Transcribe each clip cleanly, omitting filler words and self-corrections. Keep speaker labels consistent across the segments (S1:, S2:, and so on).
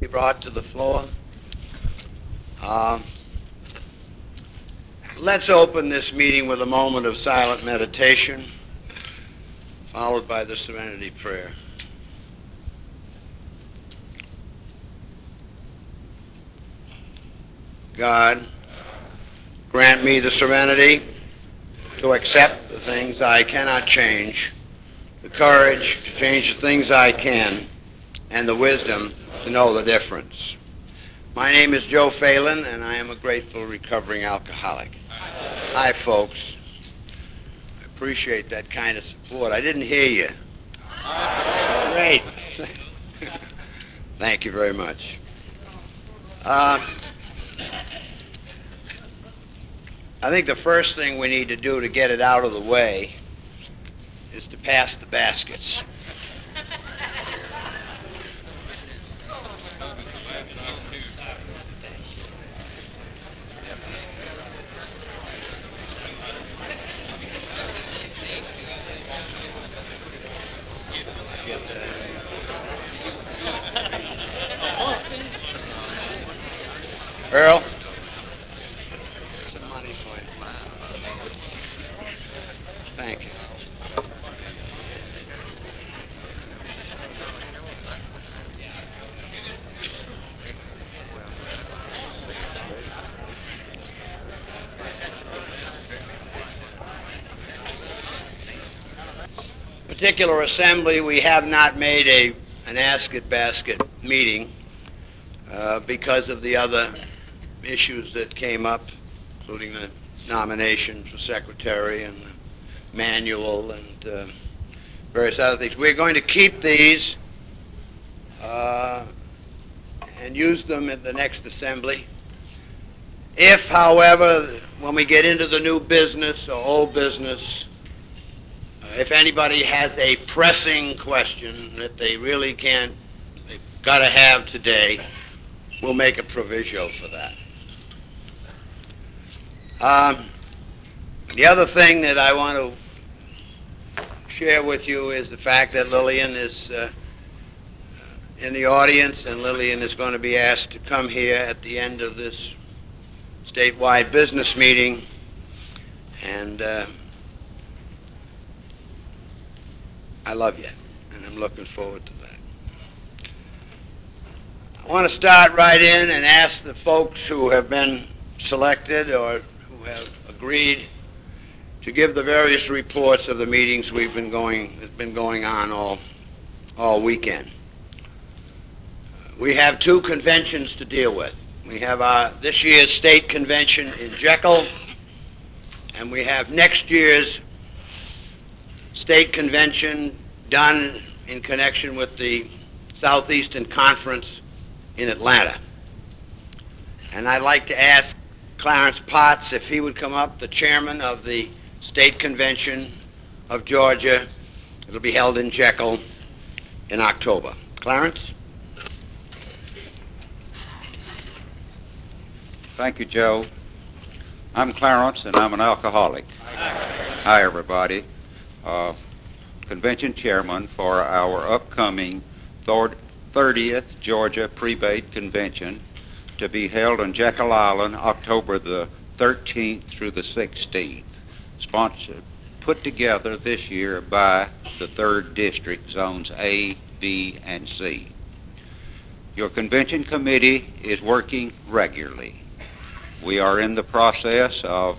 S1: brought to the floor. Let's open this meeting with a moment of silent meditation, followed by the serenity prayer. God, grant me the serenity to accept the things I cannot change, the courage to change the things I can, and the wisdom to know the difference. My name is Joe Phelan, and I am a grateful recovering alcoholic. Hi, folks. I appreciate that kind of support. I didn't hear you. Great. Thank you very much. I think the first thing we need to do to get it out of the way is to pass the baskets. Earl? Some money for you. Thank you. Particular assembly, we have not made an ask-it-basket meeting because of the other issues that came up, including the nomination for secretary and the manual and various other things. We're going to keep these and use them at the next assembly. If, however, when we get into the new business or old business, if anybody has a pressing question that they really they've got to have today, we'll make a proviso for that. The other thing that I want to share with you is the fact that Lillian is in the audience, and Lillian is going to be asked to come here at the end of this statewide business meeting, and I love you, and I'm looking forward to that. I want to start right in and ask the folks who have been selected or who have agreed to give the various reports of the meetings that's been going on all weekend. We have two conventions to deal with. We have this year's state convention in Jekyll, and we have next year's state convention done in connection with the Southeastern Conference in Atlanta. And I'd like to ask Clarence Potts if he would come up, the chairman of the state convention of Georgia. It'll be held in Jekyll in October. Clarence?
S2: Thank you, Joe. I'm Clarence, and I'm an alcoholic. Hi, everybody. Convention chairman for our upcoming 30th Georgia Prebate Convention to be held on Jekyll Island October the 13th through the 16th. Sponsored, put together this year by the 3rd District, Zones A, B, and C. Your convention committee is working regularly. We are in the process of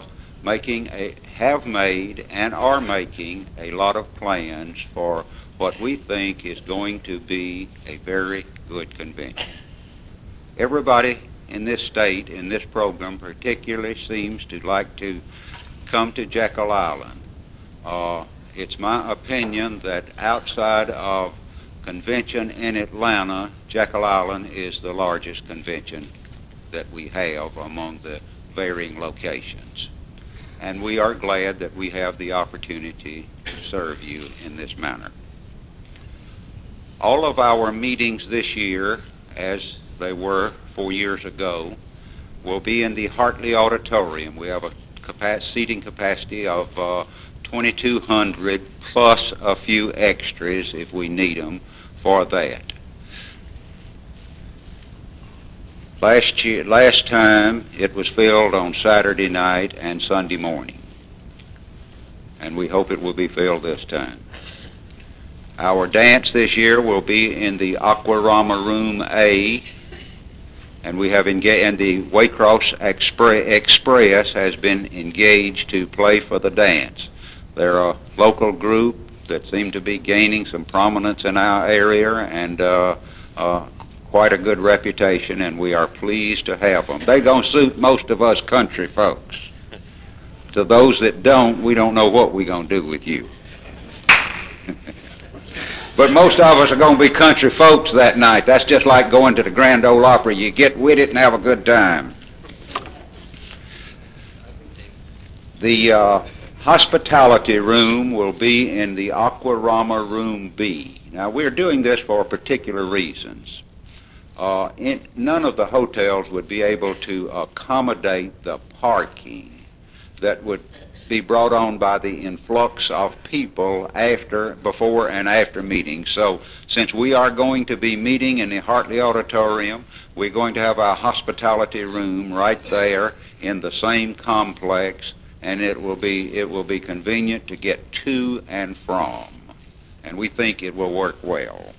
S2: have made and are making a lot of plans for what we think is going to be a very good convention. Everybody in this state, in this program particularly, seems to like to come to Jekyll Island. It's my opinion that outside of convention in Atlanta, Jekyll Island is the largest convention that we have among the varying locations. And we are glad that we have the opportunity to serve you in this manner. All of our meetings this year, as they were 4 years ago, will be in the Hartley Auditorium. We have a seating capacity of 2,200 plus a few extras if we need them for that. Last time it was filled on Saturday night and Sunday morning, and we hope it will be filled this time. Our dance this year will be in the Aquarama Room A, and we have engaged, and the Waycross Express has been engaged to play for the dance. They're a local group that seem to be gaining some prominence in our area and quite a good reputation, and we are pleased to have them. They're going to suit most of us country folks. To those that don't, we don't know what we're going to do with you. But most of us are going to be country folks that night. That's just like going to the Grand Ole Opry. You get with it and have a good time. The hospitality room will be in the Aquarama Room B. Now, we're doing this for particular reasons. None of the hotels would be able to accommodate the parking that would be brought on by the influx of people before and after meetings. So since we are going to be meeting in the Hartley Auditorium, we're going to have our hospitality room right there in the same complex, and it will be convenient to get to and from, and we think it will work well.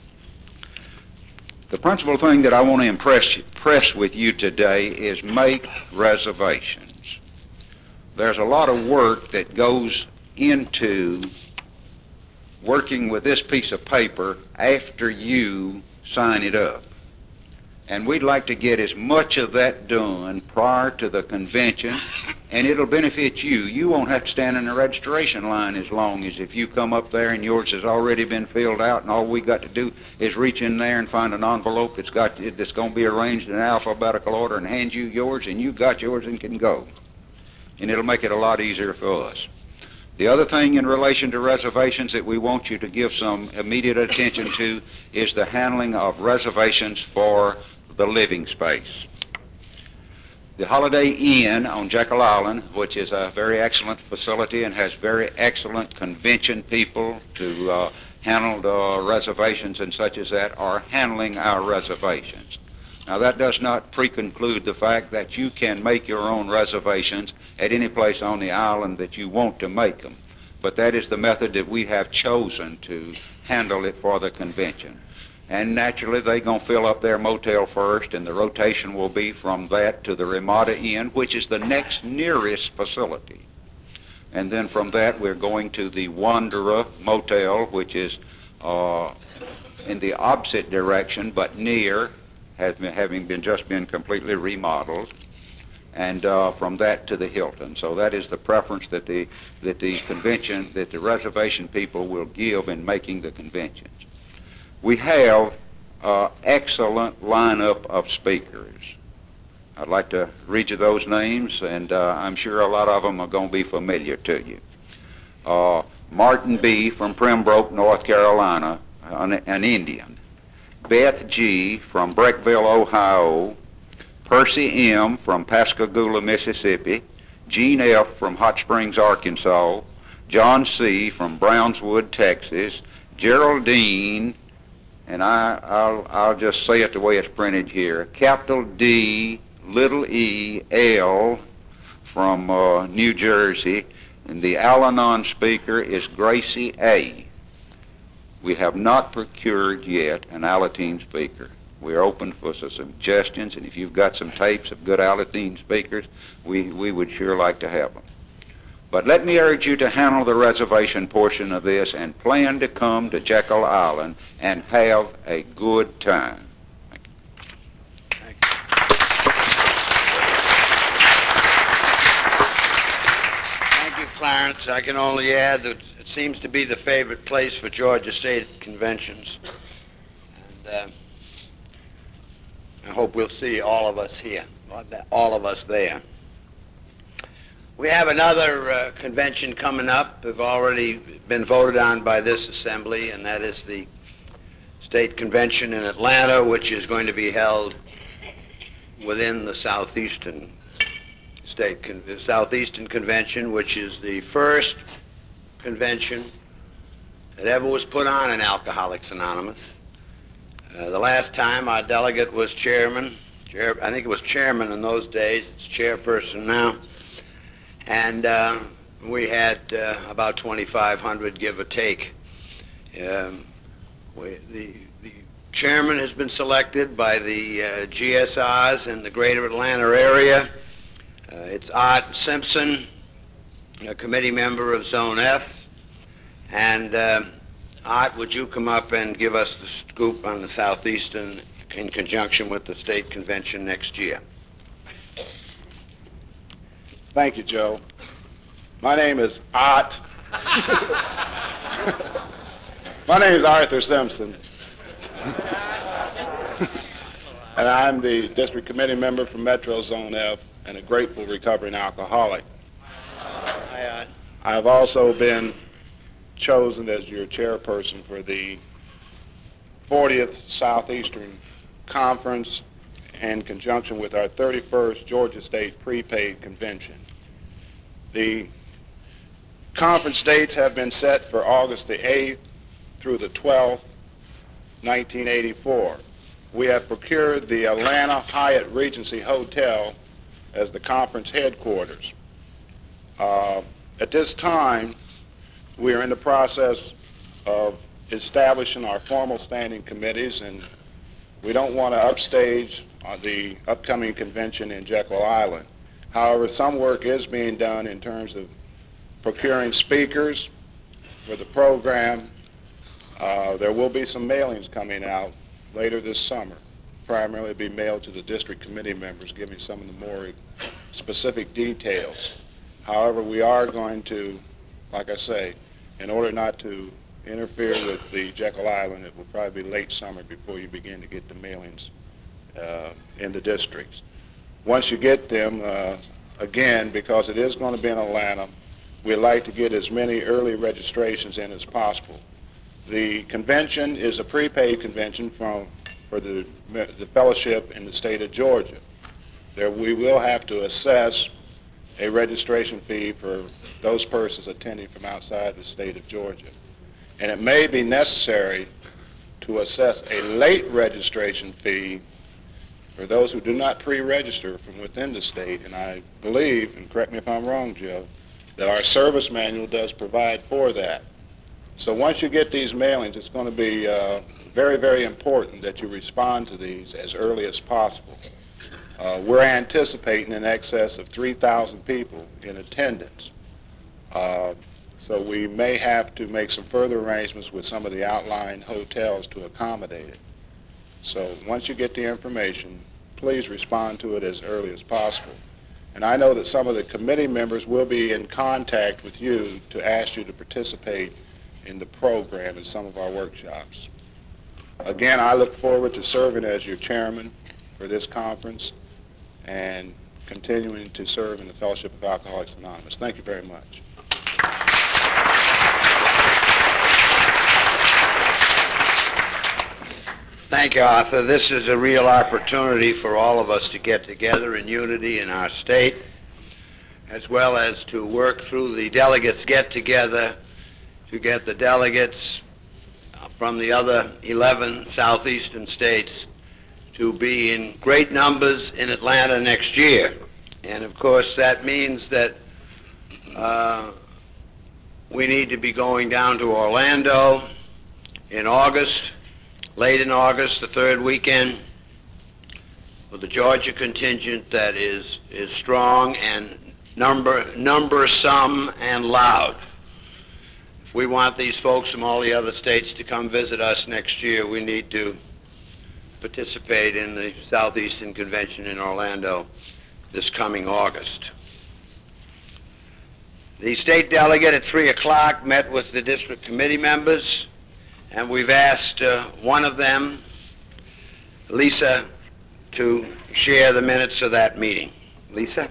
S2: The principal thing that I want to impress with you today is make reservations. There's a lot of work that goes into working with this piece of paper after you sign it up. And we'd like to get as much of that done prior to the convention, and it'll benefit you. You won't have to stand in the registration line as long as if you come up there and yours has already been filled out, and all we got to do is reach in there and find an envelope that's going to be arranged in alphabetical order and hand you yours, and you got yours and can go. And it'll make it a lot easier for us. The other thing in relation to reservations that we want you to give some immediate attention to is the handling of reservations for the living space. The Holiday Inn on Jekyll Island, which is a very excellent facility and has very excellent convention people to handle the reservations and such as that, are handling our reservations. Now, that does not preconclude the fact that you can make your own reservations at any place on the island that you want to make them. But that is the method that we have chosen to handle it for the convention. And naturally, they're going to fill up their motel first, and the rotation will be from that to the Ramada Inn, which is the next nearest facility. And then from that, we're going to the Wanderer Motel, which is in the opposite direction, but near, having just been completely remodeled, and from that to the Hilton. So that is the preference that the reservation people will give in making the conventions. We have excellent lineup of speakers. I'd like to read you those names, and I'm sure a lot of them are going to be familiar to you. Martin B. from Pembroke, North Carolina, an Indian. Beth G. from Breckville, Ohio, Percy M. from Pascagoula, Mississippi, Gene F. from Hot Springs, Arkansas, John C. from Brownswood, Texas, Geraldine, and I'll just say it the way it's printed here, capital D, little e, L, from New Jersey, and the Al-Anon speaker is Gracie A. We have not procured yet an Alateen speaker. We're open for some suggestions, and if you've got some tapes of good Alateen speakers, we would sure like to have them. But let me urge you to handle the reservation portion of this and plan to come to Jekyll Island and have a good time. Thank you.
S1: Thank you, Clarence. I can only add that it seems to be the favorite place for Georgia State conventions. And I hope we'll see all of us here, all of us there. We have another convention coming up. We've already been voted on by this assembly, and that is the state convention in Atlanta, which is going to be held within the Southeastern Southeastern Convention, which is the first convention that ever was put on in Alcoholics Anonymous. The last time our delegate was Chairman I think it was chairman in those days. It's chairperson now. And we had about 2,500, give or take. The chairman has been selected by the GSRs in the greater Atlanta area. It's Art Simpson, a committee member of Zone F. And Art, would you come up and give us the scoop on the Southeastern in conjunction with the state convention next year?
S3: Thank you, Joe. My name is Art. My name is Arthur Simpson. And I'm the district committee member for Metro Zone F and a grateful recovering alcoholic.
S1: Hi, Art.
S3: I've also been chosen as your chairperson for the 40th Southeastern Conference in conjunction with our 31st Georgia State Prepaid Convention. The conference dates have been set for August the 8th through the 12th, 1984. We have procured the Atlanta Hyatt Regency Hotel as the conference headquarters. At this time, we are in the process of establishing our formal standing committees, and we don't want to upstage the upcoming convention in Jekyll Island. However, some work is being done in terms of procuring speakers for the program. There will be some mailings coming out later this summer, primarily be mailed to the district committee members, giving some of the more specific details. However, we are going to, like I say, in order not to interfere with the Jekyll Island, it will probably be late summer before you begin to get the mailings in the districts. Once you get them, again, because it is going to be in Atlanta, we'd like to get as many early registrations in as possible. The convention is a prepaid convention for the fellowship in the state of Georgia. There we will have to assess a registration fee for those persons attending from outside the state of Georgia. And it may be necessary to assess a late registration fee for those who do not pre-register from within the state. And I believe, and correct me if I'm wrong, Joe, that our service manual does provide for that. So once you get these mailings, it's going to be very, very important that you respond to these as early as possible. We're anticipating in excess of 3,000 people in attendance. So we may have to make some further arrangements with some of the outlying hotels to accommodate it. So once you get the information, please respond to it as early as possible. And I know that some of the committee members will be in contact with you to ask you to participate in the program in some of our workshops. Again, I look forward to serving as your chairman for this conference and continuing to serve in the Fellowship of Alcoholics Anonymous. Thank you very much.
S1: Thank you, Arthur. This is a real opportunity for all of us to get together in unity in our state, as well as to work through the delegates get-together to get the delegates from the other 11 southeastern states to be in great numbers in Atlanta next year. And of course, that means that we need to be going down to Orlando in August, late in August, the third weekend, with the Georgia contingent that is strong and numbersome and loud. If we want these folks from all the other states to come visit us next year, we need to participate in the Southeastern Convention in Orlando this coming August. The state delegate at 3 o'clock met with the district committee members, and we've asked one of them, Lisa, to share the minutes of that meeting. Lisa?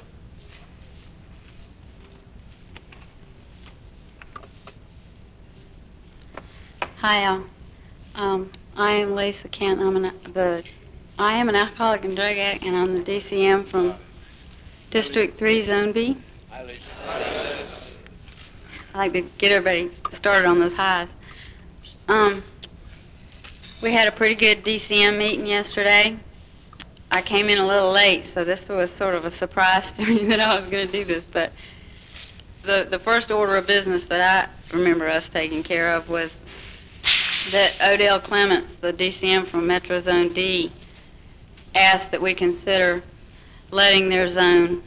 S4: Hi, I am Lisa Kent. I am an alcoholic and drug addict, and I'm the DCM from District 3, Zone B.
S1: Hi, Lisa.
S4: I like to get everybody started on those highs. We had a pretty good DCM meeting yesterday. I came in a little late, so this was sort of a surprise to me that I was going to do this. But the first order of business that I remember us taking care of was that Odell Clements, the DCM from Metro Zone D, asked that we consider letting their zone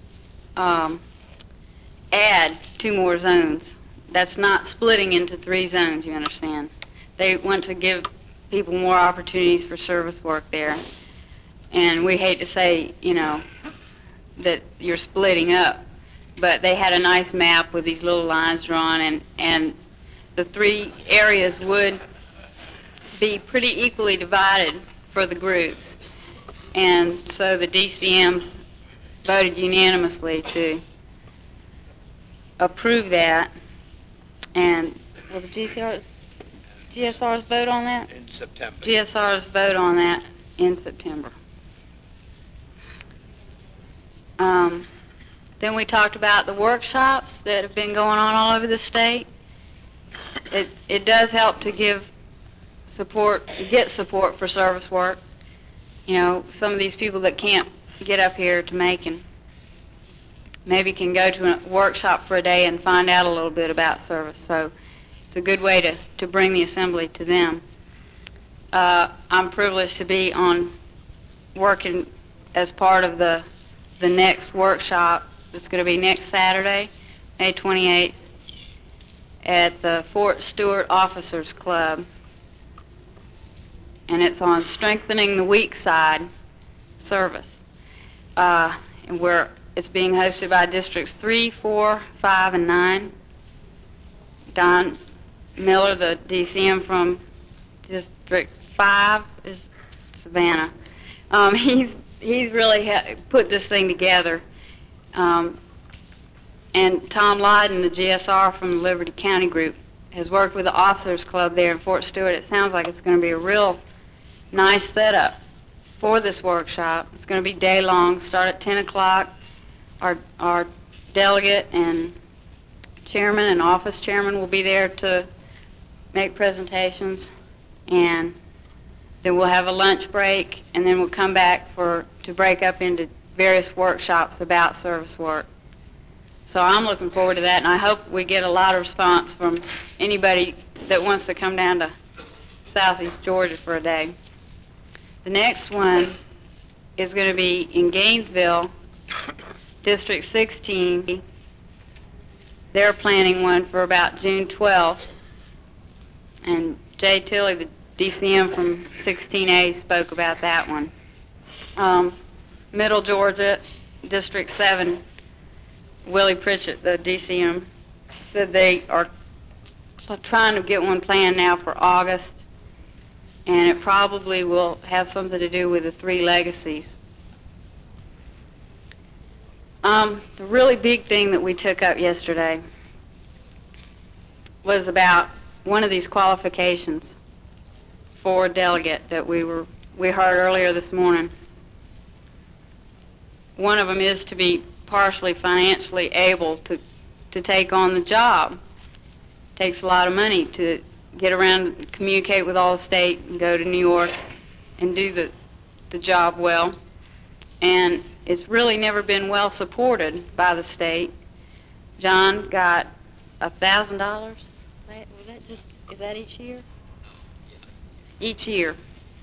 S4: add 2 more zones. That's not splitting into 3 zones, you understand. They want to give people more opportunities for service work there. And we hate to say, you know, that you're splitting up, but they had a nice map with these little lines drawn, and the 3 areas would be pretty equally divided for the groups. And so the DCMs voted unanimously to approve that. And will the GSRs vote on that?
S1: In September.
S4: GSRs vote on that in September. Then we talked about the workshops that have been going on all over the state. It does help to give support, get support for service work. You know, some of these people that can't get up here to Macon maybe can go to a workshop for a day and find out a little bit about service. So it's a good way to bring the assembly to them. I'm privileged to be working as part of the next workshop. It's going to be next Saturday, May 28th, at the Fort Stewart Officers Club. And it's on strengthening the weak side service. And it's being hosted by Districts 3, 4, 5, and 9. Don Miller, the DCM from District 5, is Savannah. He's really put this thing together. And Tom Lydon, the GSR from the Liberty County Group, has worked with the Officers Club there in Fort Stewart. It sounds like it's going to be a real nice setup for this workshop. It's going to be day long, start at 10 o'clock. Our delegate and chairman and office chairman will be there to make presentations, and then we'll have a lunch break, and then we'll come back to break up into various workshops about service work. So I'm looking forward to that, and I hope we get a lot of response from anybody that wants to come down to Southeast Georgia for a day. The next one is going to be in Gainesville, District 16. They're planning one for about June 12th, and Jay Tilley, the DCM from 16A, spoke about that one. Middle Georgia, District 7, Willie Pritchett, the DCM, said they are trying to get one planned now for August, and it probably will have something to do with the 3 legacies. The really big thing that we took up yesterday was about one of these qualifications for a delegate that we heard earlier this morning. One of them is to be partially financially able to take on the job. It takes a lot of money to get around and communicate with all the state and go to New York and do the job well. And it's really never been well supported by the state. John got $1,000. Is that each year? Each year.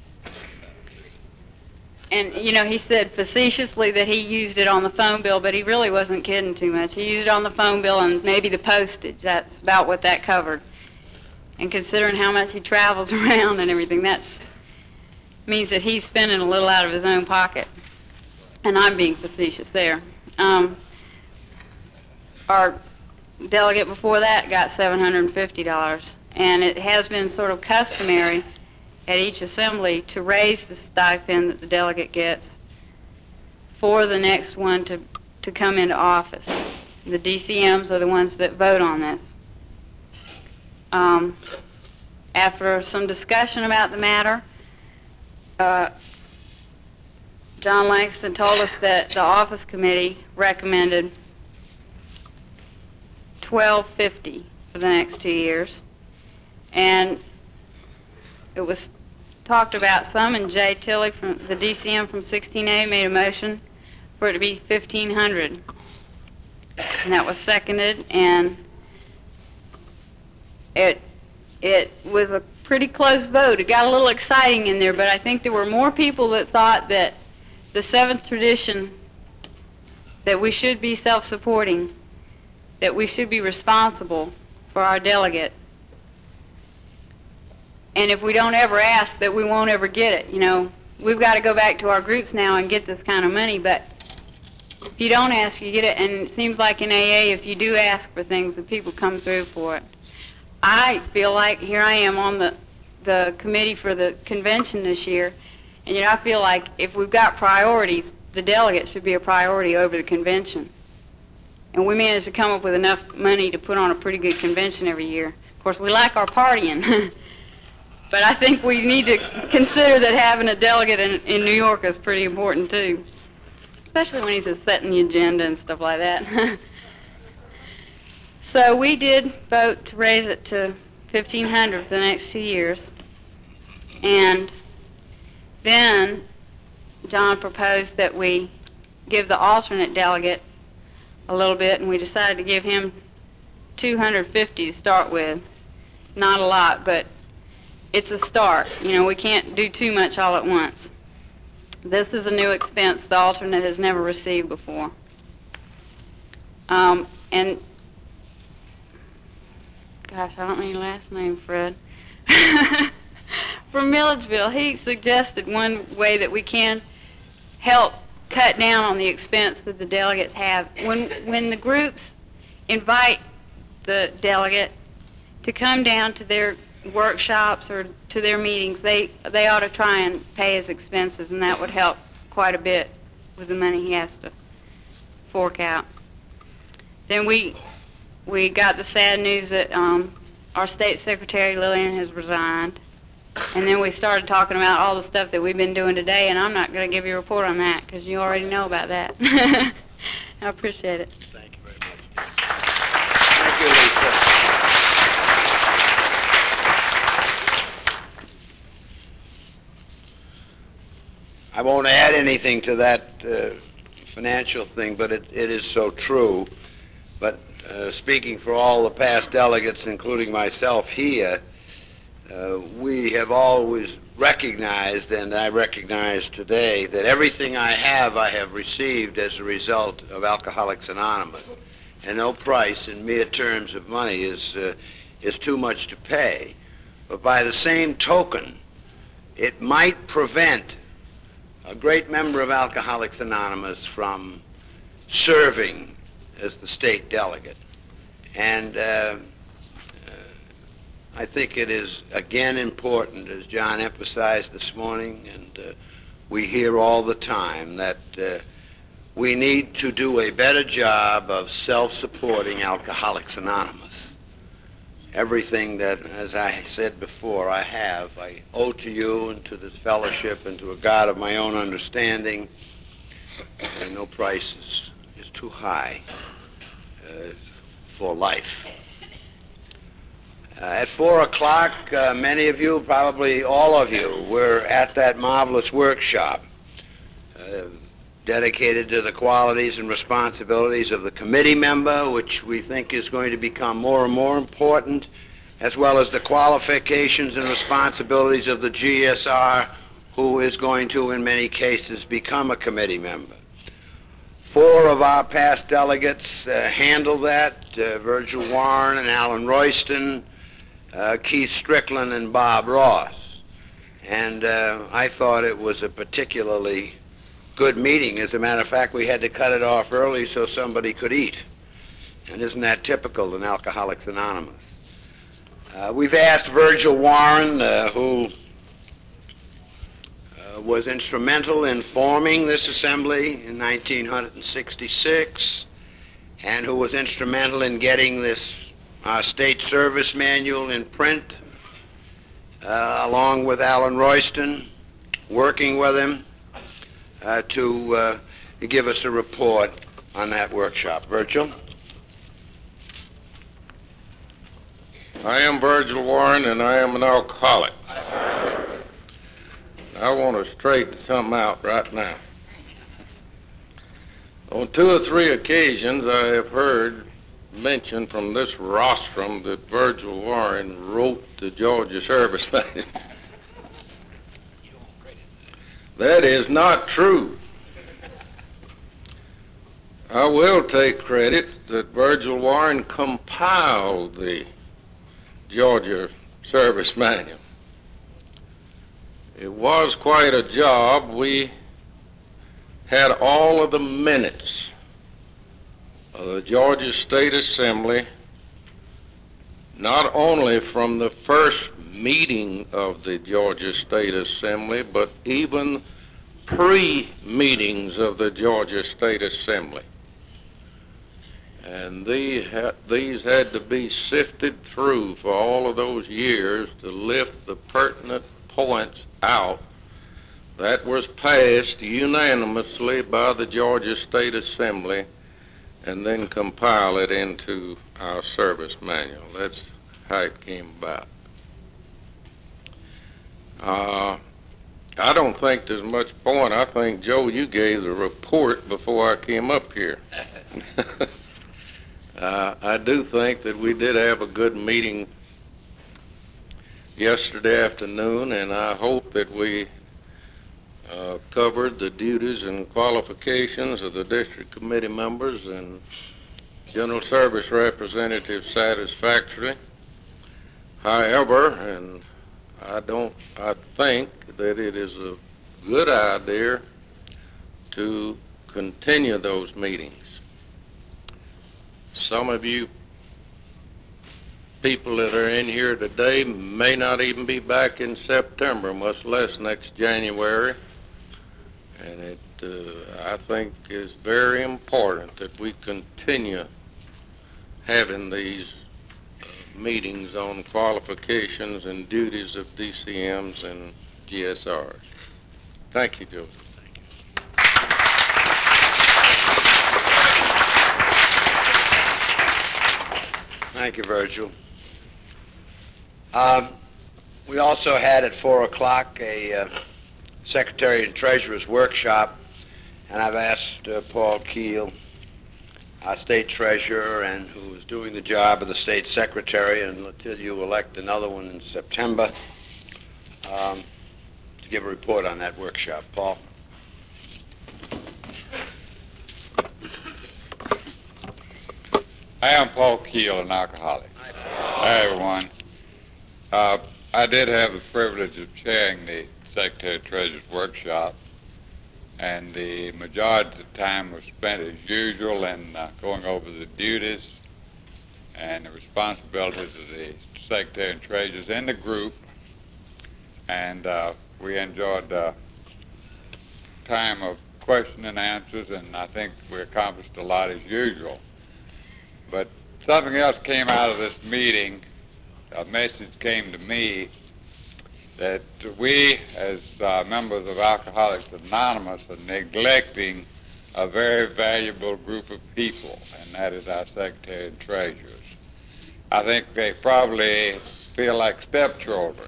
S4: And, you know, he said facetiously that he used it on the phone bill, but he really wasn't kidding too much. He used it on the phone bill and maybe the postage. That's about what that covered. And considering how much he travels around and everything, that means that he's spending a little out of his own pocket. And I'm being facetious there. Our delegate before that got $750. And it has been sort of customary at each assembly to raise the stipend that the delegate gets for the next one to come into office. The DCMs are the ones that vote on this. After some discussion about the matter, John Langston told us that the office committee recommended $1,250 for the next 2 years, and it was talked about some, and Jay Tilley from the DCM from 16A made a motion for it to be 1,500. And that was seconded, and it was a pretty close vote. It got a little exciting in there, but I think there were more people that thought that the seventh tradition, that we should be self-supporting, that we should be responsible for our delegate. And if we don't ever ask, that we won't ever get it. You know, we've got to go back to our groups now and get this kind of money, but if you don't ask, you get it. And it seems like in AA, if you do ask for things, the people come through for it. I feel like here I am on the committee for the convention this year, and I feel like if we've got priorities, the delegate should be a priority over the convention. And we managed to come up with enough money to put on a pretty good convention every year. Of course, we like our partying, but I think we need to consider that having a delegate in New York is pretty important too, especially when he's setting the agenda and stuff like that. So we did vote to raise it to 1,500 for the next 2 years, and then John proposed that we give the alternate delegate a little bit, and we decided to give him $250 to start with. Not a lot, but it's a start. You know, we can't do too much all at once. This is a new expense the alternate has never received before. And gosh, I don't know your last name, Fred. From Milledgeville, he suggested one way that we can help cut down on the expense that the delegates have. When the groups invite the delegate to come down to their workshops or to their meetings, they ought to try and pay his expenses, and that would help quite a bit with the money he has to fork out. Then we got the sad news that our state secretary, Lillian, has resigned. And then we started talking about all the stuff that we've been doing today, and I'm not going to give you a report on that because you already know about that. I appreciate it.
S1: Thank you very much. Thank you, Lisa. I won't add anything to that financial thing, but it is so true. But speaking for all the past delegates, including myself here, we have always recognized, and I recognize today, that everything I have received as a result of Alcoholics Anonymous. And no price in mere terms of money is too much to pay. But by the same token, it might prevent a great member of Alcoholics Anonymous from serving as the state delegate. And I think it is, again, important, as John emphasized this morning, and we hear all the time, that we need to do a better job of self-supporting Alcoholics Anonymous. Everything that, as I said before, I owe to you and to this fellowship and to a God of my own understanding, and no price is too high for life. At 4 o'clock, many of you, probably all of you, were at that marvelous workshop dedicated to the qualities and responsibilities of the committee member, which we think is going to become more and more important, as well as the qualifications and responsibilities of the GSR, who is going to, in many cases, become a committee member. 4 of our past delegates handled that, Virgil Warren and Alan Royston, Keith Strickland and Bob Ross. And I thought it was a particularly good meeting. As a matter of fact, we had to cut it off early so somebody could eat. And isn't that typical in Alcoholics Anonymous? We've asked Virgil Warren, who was instrumental in forming this assembly in 1966, and who was instrumental in getting this state service manual in print, along with Alan Royston, working with him to give us a report on that workshop. Virgil?
S5: I am Virgil Warren, and I am an alcoholic. I want to straighten something out right now. On 2 or 3 occasions, I have heard mention from this rostrum that Virgil Warren wrote the Georgia Service Manual. That is not true. I will take credit that Virgil Warren compiled the Georgia Service Manual. It was quite a job. We had all of the minutes of the Georgia State Assembly, not only from the first meeting of the Georgia State Assembly, but even pre-meetings of the Georgia State Assembly. And these had to be sifted through for all of those years to lift the pertinent points out that was passed unanimously by the Georgia State Assembly and then compile it into our service manual. That's how it came about. I don't think there's much point. I think, Joe, you gave the report before I came up here. I do think that we did have a good meeting yesterday afternoon, and I hope that we covered the duties and qualifications of the district committee members and general service representatives satisfactorily. However, and I think that it is a good idea to continue those meetings. Some of you people that are in here today may not even be back in September, much less next January. And it, I think, is very important that we continue having these meetings on qualifications and duties of DCMs and GSRs. Thank you, Joe.
S1: Thank you, Virgil. We also had at 4 o'clock a Secretary and Treasurer's workshop, and I've asked Paul Keel, our State Treasurer, and who is doing the job of the State Secretary, and until you elect another one in September, to give a report on that workshop. Paul?
S6: I am Paul Keel, an alcoholic. Hi, everyone. I did have the privilege of chairing the Secretary of Treasury's workshop, and the majority of the time was spent as usual in going over the duties and the responsibilities of the Secretary and Treasurers in the group, and we enjoyed time of question and answers, and I think we accomplished a lot as usual. But something else came out of this meeting. A message came to me that we, as members of Alcoholics Anonymous, are neglecting a very valuable group of people, and that is our Secretary and Treasurers. I think they probably feel like stepchildren.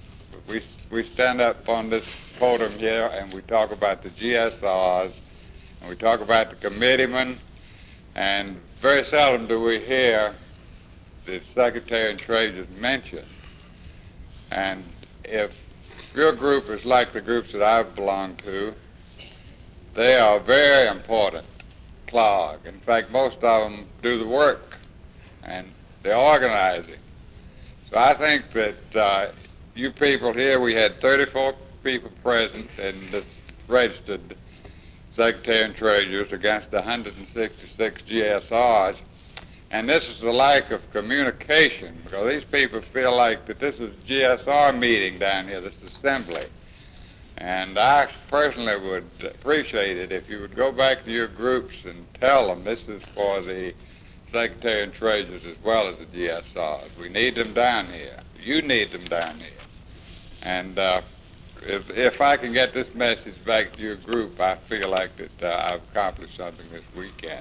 S6: We stand up on this podium here and we talk about the GSRs, and we talk about the committeemen, and very seldom do we hear the Secretary and Treasurers mentioned. And if your group is like the groups that I belong to, they are a very important clog. In fact, most of them do the work and the organizing. So I think that you people here, we had 34 people present in this registered Secretary and Treasurers against 166 GSRs. And this is the lack of communication, because these people feel like that this is a GSR meeting down here, this assembly. And I personally would appreciate it if you would go back to your groups and tell them this is for the Secretary and Treasurers as well as the GSRs. We need them down here. You need them down here. And if I can get this message back to your group, I feel like that I've accomplished something this weekend.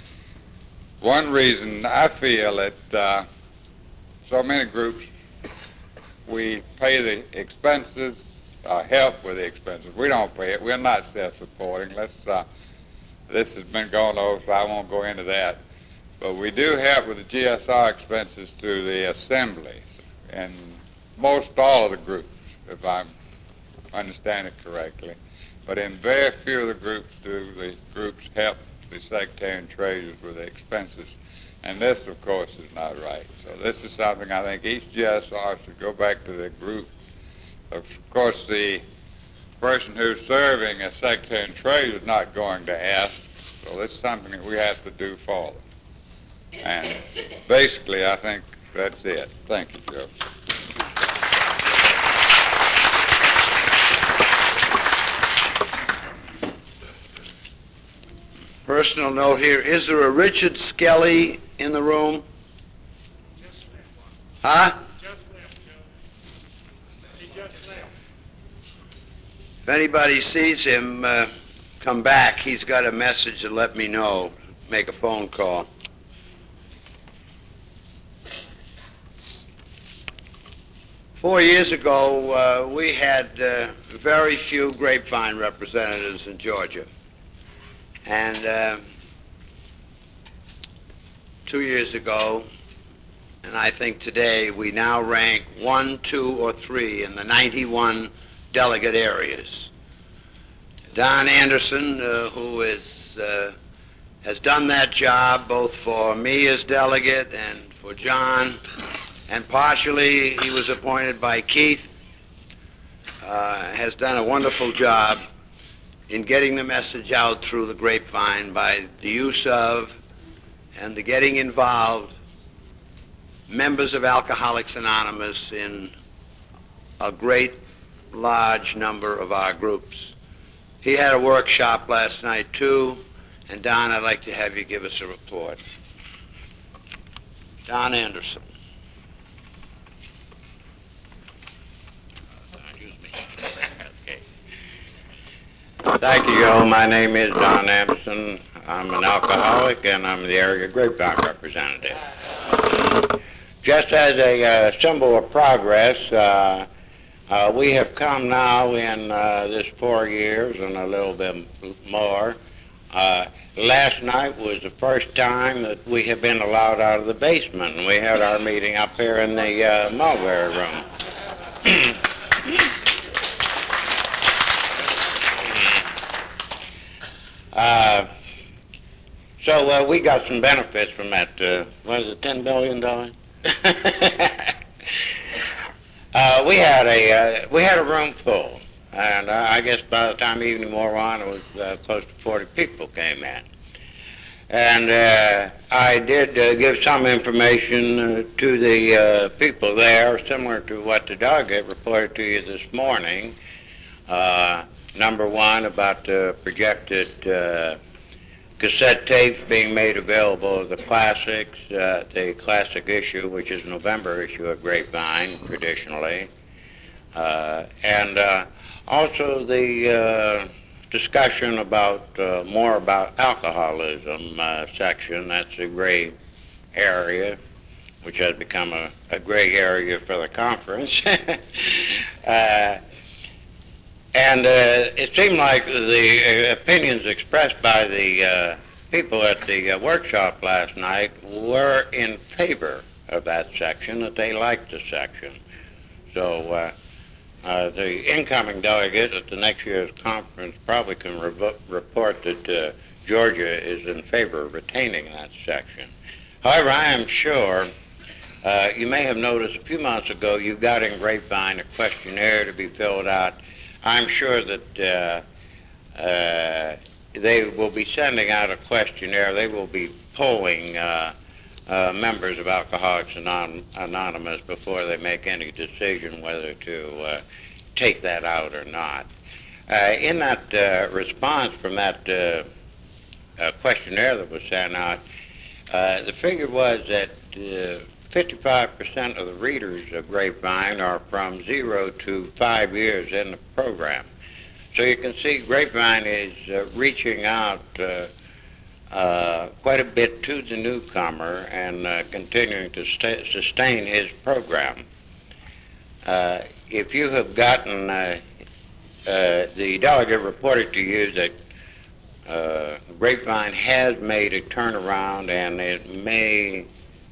S6: One reason I feel that so many groups, we pay the expenses help with the expenses. We don't pay it. We're not self-supporting. This has been going over, so I won't go into that. But we do help with the GSR expenses through the assembly and most all of the groups, if I understand it correctly. But in very few of the groups do the groups help the secretary and treasurers with the expenses. And this, of course, is not right. So this is something I think each GSR should go back to the group. Of course, the person who's serving as secretary and treasurer is not going to ask, so this is something that we have to do for them. And basically, I think that's it. Thank you, Joe.
S1: Personal note here, is there a Richard Skelly in the room? Huh? If anybody sees him, come back. He's got a message to let me know. Make a phone call. Four years ago, we had very few grapevine representatives in Georgia. And 2 years ago, and I think today, we now rank 1, 2, or 3 in the 91 delegate areas. Don Anderson, who has done that job both for me as delegate and for John, and partially he was appointed by Keith, has done a wonderful job in getting the message out through the grapevine by the use of and the getting involved members of Alcoholics Anonymous in a great large number of our groups. He had a workshop last night too, and Don, I'd like to have you give us a report. Don Anderson.
S7: Thank you, Joe. My name is Don Anderson. I'm an alcoholic, and I'm the area grapevine representative. Just as a symbol of progress, we have come now in this 4 years and a little bit more. Last night was the first time that we have been allowed out of the basement, and we had our meeting up here in the mulberry room. So we got some benefits from that, what is it, $10 billion? We had a room full, and I guess by the time evening wore on, it was close to 40 people came in. And I did give some information to the people there, similar to what the delegate reported to you this morning. Number one, about the projected cassette tapes being made available of the classics, the classic issue, which is November issue of Grapevine, traditionally. And also the discussion about more about alcoholism section. That's a gray area, which has become a gray area for the conference. And it seemed like the opinions expressed by the people at the workshop last night were in favor of that section, that they liked the section. So the incoming delegate at the next year's conference probably can report that Georgia is in favor of retaining that section. However, I am sure you may have noticed a few months ago you got in Grapevine a questionnaire to be filled out. I'm sure that they will be sending out a questionnaire. They will be polling members of Alcoholics Anonymous before they make any decision whether to take that out or not. In that response from that questionnaire that was sent out, the figure was that 55% of the readers of Grapevine are from 0 to 5 years in the program. So you can see Grapevine is reaching out quite a bit to the newcomer and continuing to sustain his program. If you have gotten the delegate reported to you that Grapevine has made a turnaround, and it may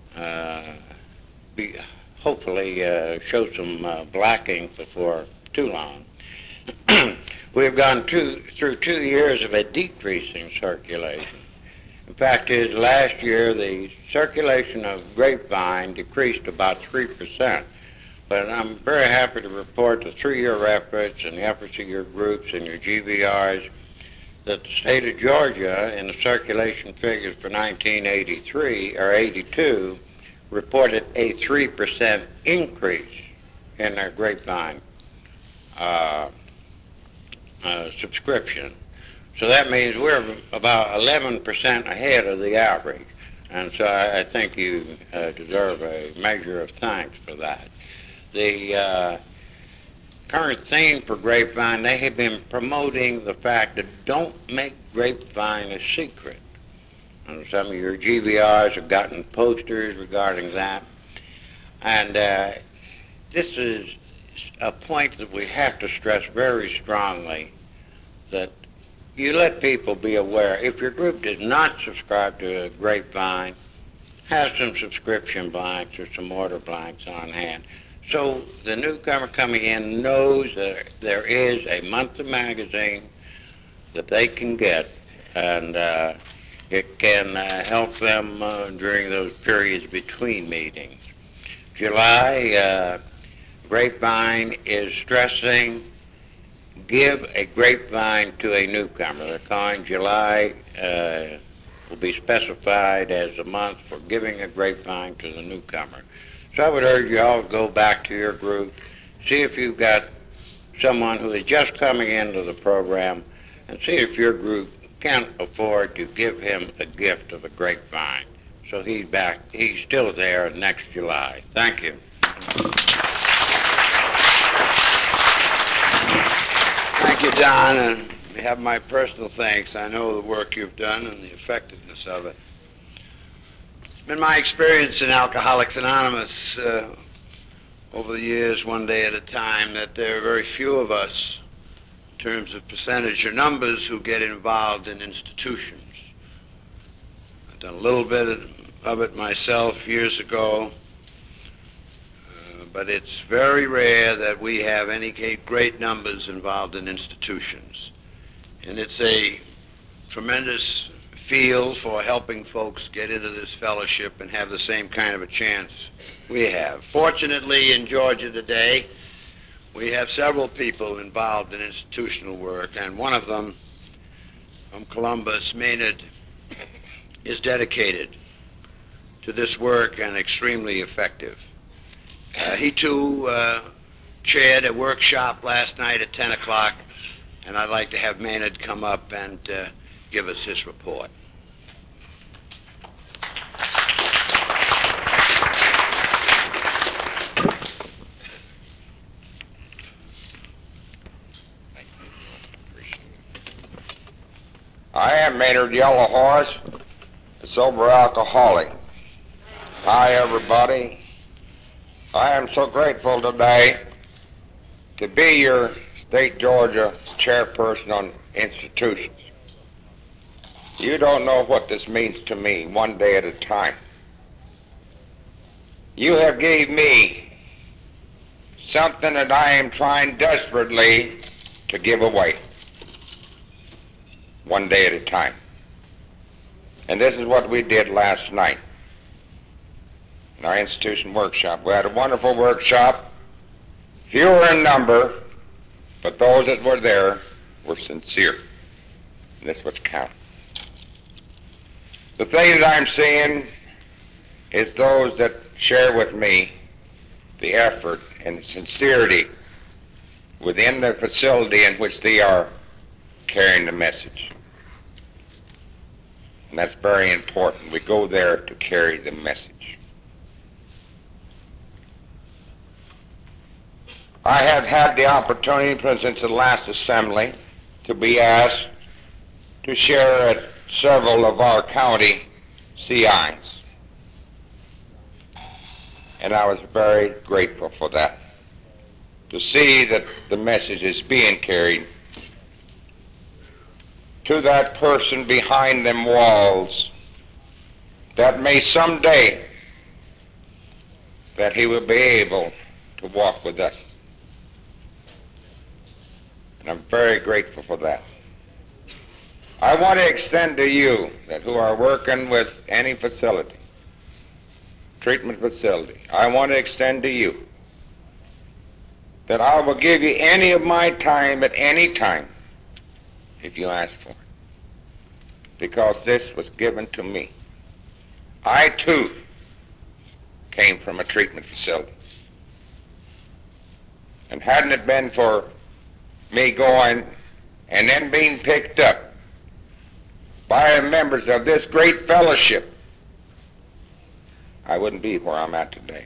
S7: be hopefully show some blacking before too long. We've gone through 2 years of a decreasing circulation. The fact is, last year the circulation of Grapevine decreased about 3%. But I'm very happy to report the 3-year efforts and the efforts of your groups and your GVRs that the state of Georgia, in the circulation figures for 1983 or 82, reported a 3% increase in their Grapevine subscription. So that means we're about 11% ahead of the average. And so I think you deserve a measure of thanks for that. The current theme for Grapevine, they have been promoting the fact that don't make Grapevine a secret. And some of your GVRs have gotten posters regarding that. And this is a point that we have to stress very strongly, that you let people be aware. If your group does not subscribe to a Grapevine, have some subscription blanks or some order blanks on hand, so the newcomer coming in knows that there is a monthly magazine that they can get, and it can help them during those periods between meetings. July, Grapevine is stressing, give a Grapevine to a newcomer. They're calling July will be specified as a month for giving a Grapevine to the newcomer. So I would urge you all to go back to your group, see if you've got someone who is just coming into the program, and see if your group can afford to give him a gift of a Grapevine. So he's still there next July. Thank you.
S1: Thank you, Don, and you have my personal thanks. I know the work you've done and the effectiveness of it. It's been my experience in Alcoholics Anonymous over the years, one day at a time, that there are very few of us, in terms of percentage or numbers, who get involved in institutions. I've done a little bit of it myself years ago, but it's very rare that we have any great numbers involved in institutions. And it's a tremendous field for helping folks get into this fellowship and have the same kind of a chance we have. Fortunately, in Georgia today, we have several people involved in institutional work, and one of them, from Columbus, Maynard, is dedicated to this work and extremely effective. He too chaired a workshop last night at 10 o'clock, and I'd like to have Maynard come up and give us his report.
S8: I am Maynard Yellow Horse, a sober alcoholic. Hi, everybody. I am so grateful today to be your State Georgia chairperson on institutions. You don't know what this means to me, one day at a time. You have gave me something that I am trying desperately to give away, one day at a time. And this is what we did last night in our institution workshop. We had a wonderful workshop, fewer in number, but those that were there were sincere. And that's what's counting. The thing that I'm seeing is those that share with me the effort and the sincerity within the facility in which they are carrying the message. And that's very important. We go there to carry the message. I have had the opportunity since the last assembly to be asked to share at several of our county CIs. And I was very grateful for that. to see that the message is being carried to that person behind them walls, that may someday that he will be able to walk with us. And I'm very grateful for that. I want to extend to you that who are working with any facility, treatment facility, I want to extend to you that I will give you any of my time at any time if you ask for it, because this was given to me. I too came from a treatment facility, and hadn't it been for me going and then being picked up by members of this great fellowship, I wouldn't be where I'm at today.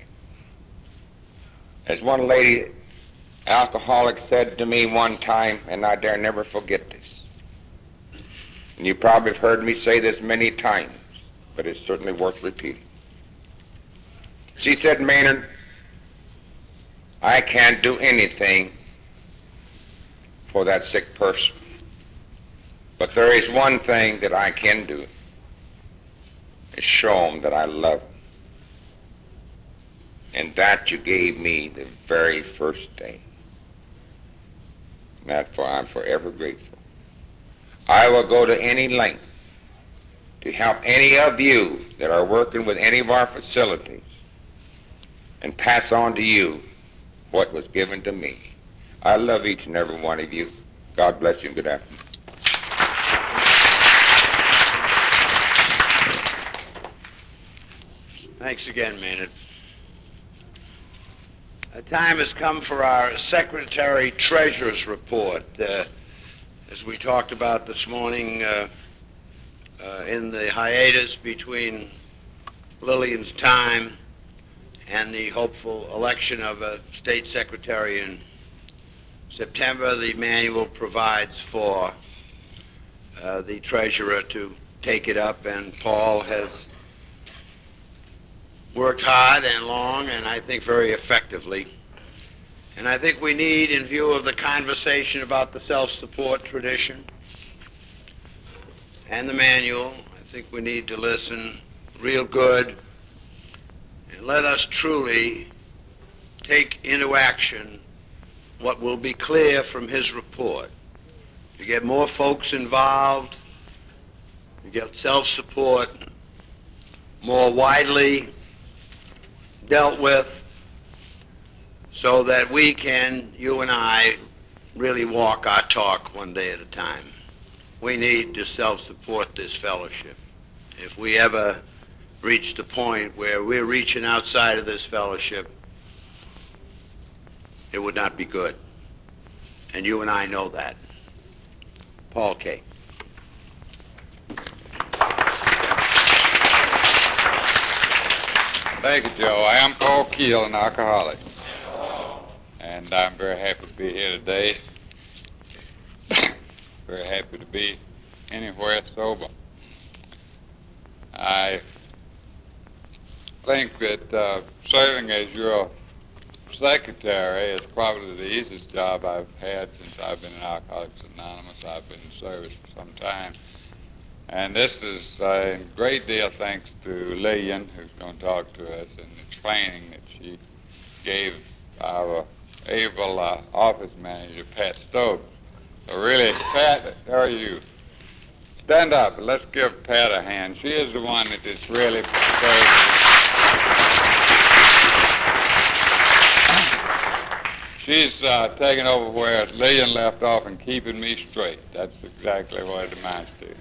S8: As one lady alcoholic said to me one time, and I dare never forget this, and you probably have heard me say this many times, but it's certainly worth repeating. She said, Maynard, I can't do anything for that sick person, but there is one thing that I can do, is show them that I love them. And that you gave me the very first day. And therefore I'm forever grateful. I will go to any length to help any of you that are working with any of our facilities and pass on to you what was given to me. I love each and every one of you. God bless you and good afternoon.
S1: Thanks again, Maynard. The time has come for our Secretary Treasurer's report. As we talked about this morning, in the hiatus between Lillian's time and the hopeful election of a state secretary in September, the manual provides for the treasurer to take it up, and Paul has worked hard and long, and I think very effectively. And I think we need, in view of the conversation about the self-support tradition and the manual, I think we need to listen real good and let us truly take into action what will be clear from his report. To get more folks involved, to get self-support more widely dealt with, so that we can, you and I, really walk our talk one day at a time. We need to self-support this fellowship. If we ever reach the point where we're reaching outside of this fellowship, it would not be good. And you and I know that. Paul K.
S6: Thank you, Joe. I am Paul Keel, an alcoholic, and I'm very happy to be here today. Very happy to be anywhere sober. I think that serving as your secretary is probably the easiest job I've had since I've been in Alcoholics Anonymous. I've been in service for some time. And this is a great deal thanks to Lillian, who's going to talk to us, and the training that she gave our able office manager, Pat Stokes. So really, Pat, how are you? Stand up and let's give Pat a hand. She is the one that is really she's taking over where Lillian left off and keeping me straight. That's exactly what it amounts to.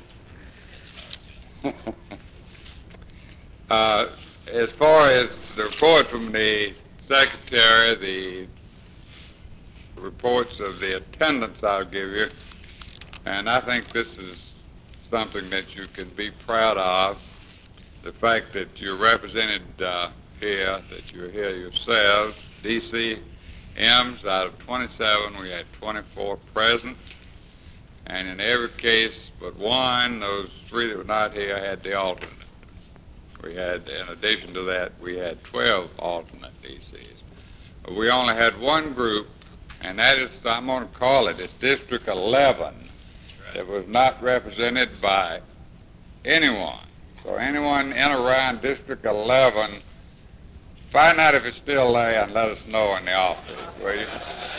S6: As far as the report from the secretary, the reports of the attendance I'll give you, and I think this is something that you can be proud of, the fact that you're represented here, that you're here yourselves. DCMs, out of 27, we had 24 present. And in every case but one, those 3 that were not here had the alternate. We had, in addition to that, we had 12 alternate DCs. But we only had one group and that is, I'm going to call it, it's District 11 that was not represented by anyone. So anyone in around District 11, find out if it's still there and let us know in the office, will you?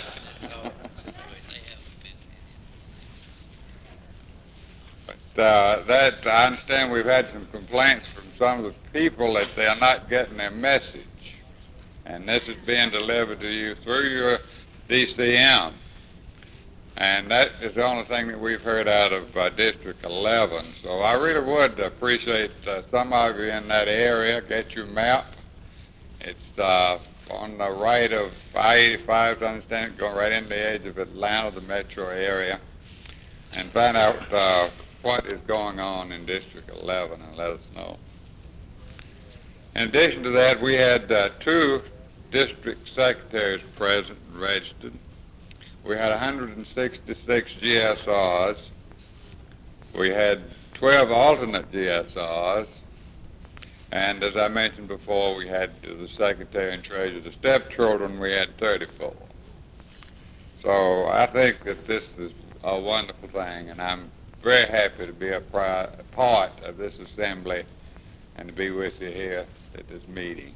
S6: That I understand we've had some complaints from some of the people that they're not getting their message, and this is being delivered to you through your DCM, and that is the only thing that we've heard out of District 11. So I really would appreciate some of you in that area get your map. It's on the right of I-85, to understand it, going right into the edge of Atlanta, the metro area, and find out what is going on in District 11 and let us know. In addition to that, we had 2 district secretaries present and registered. We had 166 GSRs. We had 12 alternate GSRs. And as I mentioned before, we had the secretary and treasurer. The stepchildren, we had 34. So I think that this is a wonderful thing, and I'm very happy to be a part of this assembly and to be with you here at this meeting.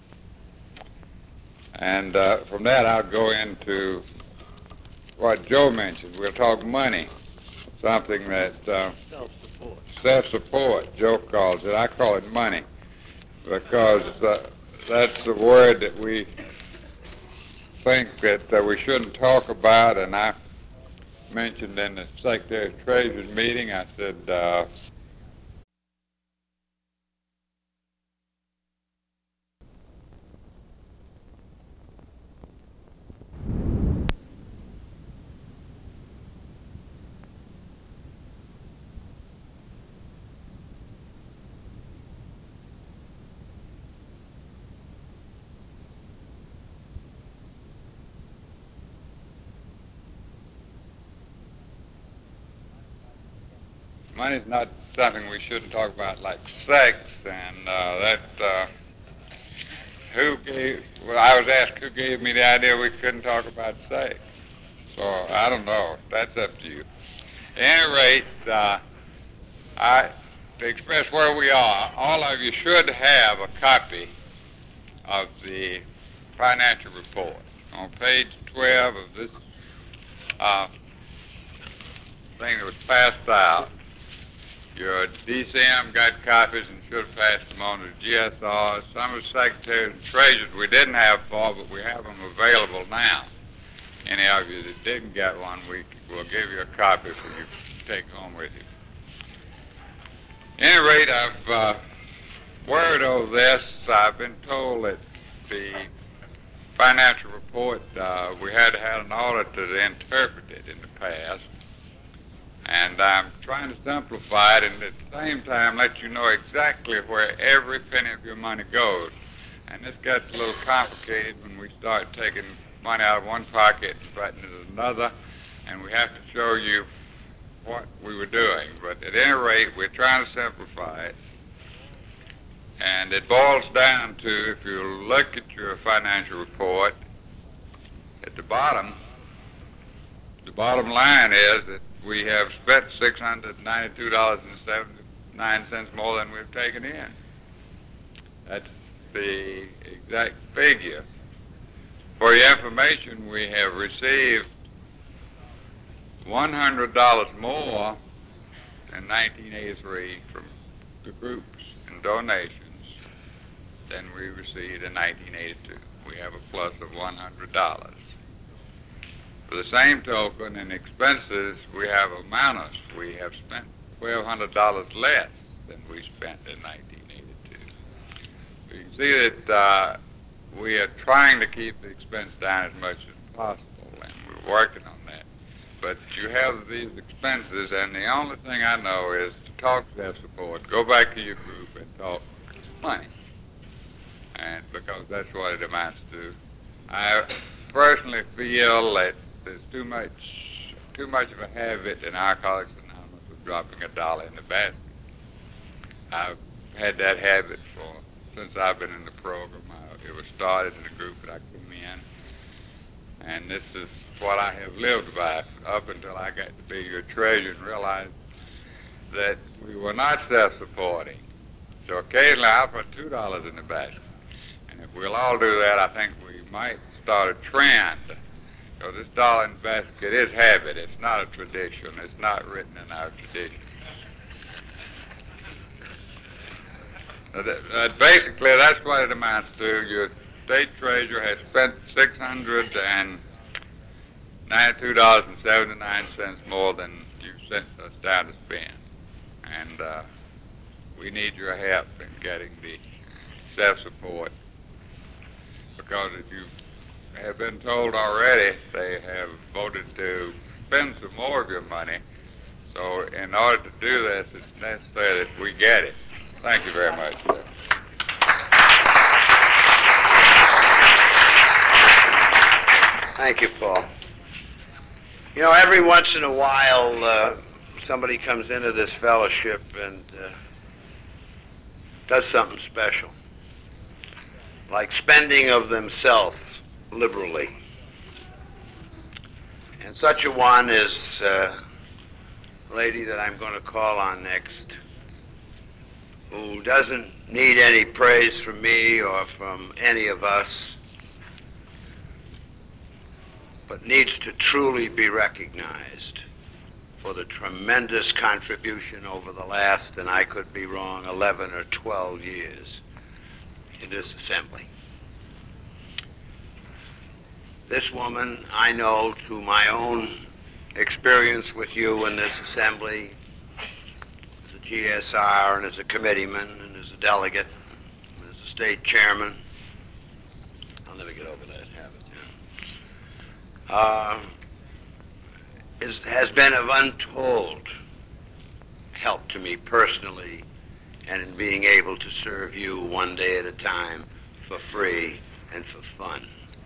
S6: And from that, I'll go into what Joe mentioned. We'll talk money, something that self-support, Joe calls it. I call it money because that's the word that we think that we shouldn't talk about, and I mentioned in the Secretary of Treasury's meeting, I said, money's not something we shouldn't talk about like sex, and I was asked who gave me the idea we couldn't talk about sex. So I don't know, that's up to you. At any rate, to express where we are, all of you should have a copy of the financial report. On page 12 of this thing that was passed out, your DCM got copies and should have passed them on to GSR. Some of the secretaries and treasurers we didn't have for, but we have them available now. Any of you that didn't get one, we'll give you a copy for you to take home with you. At any rate, I've worried over this. I've been told that the financial report, we had to have an auditor to interpret it in the past. And I'm trying to simplify it and at the same time let you know exactly where every penny of your money goes. And this gets a little complicated when we start taking money out of one pocket and putting it in another, and we have to show you what we were doing. But at any rate, we're trying to simplify it. And it boils down to, if you look at your financial report, at the bottom line is that we have spent $692.79 more than we've taken in. That's the exact figure. For your information, we have received $100 more in 1983 from the groups in donations than we received in 1982. We have a plus of $100. For the same token, in expenses, we have a minus. We have spent $1,200 less than we spent in 1982. You can see that we are trying to keep the expense down as much as possible, and we're working on that. But you have these expenses, and the only thing I know is to talk self-support. Go back to your group and talk money, and because that's what it amounts to. I personally feel that there's too much of a habit in Alcoholics Anonymous of dropping a dollar in the basket. I've had that habit since I've been in the program. It was started in the group that I came in, And this is what I have lived by up until I got to be your treasurer and realized that we were not self-supporting. So occasionally I put $2 in the basket. And if we'll all do that, I think we might start a trend. So this dollar in the basket is habit. It's not a tradition. It's not written in our tradition. Basically, that's what it amounts to. Your state treasurer has spent $692.79 more than you sent us down to spend. And we need your help in getting the self-support. Because as you have been told already, they have voted to spend some more of your money. So in order to do this, it's necessary that we get it. Thank you very much, sir.
S1: Thank you, Paul. You know, every once in a while, somebody comes into this fellowship and does something special, like spending of themselves liberally. And such a one is a lady that I'm going to call on next, who doesn't need any praise from me or from any of us, but needs to truly be recognized for the tremendous contribution over the last, and I could be wrong, 11 or 12 years in this assembly. This woman, I know through my own experience with you in this assembly, as a GSR and as a committeeman and as a delegate, and as a state chairman. I'll never get over that habit. Has been of untold help to me personally and in being able to serve you one day at a time for free and for fun.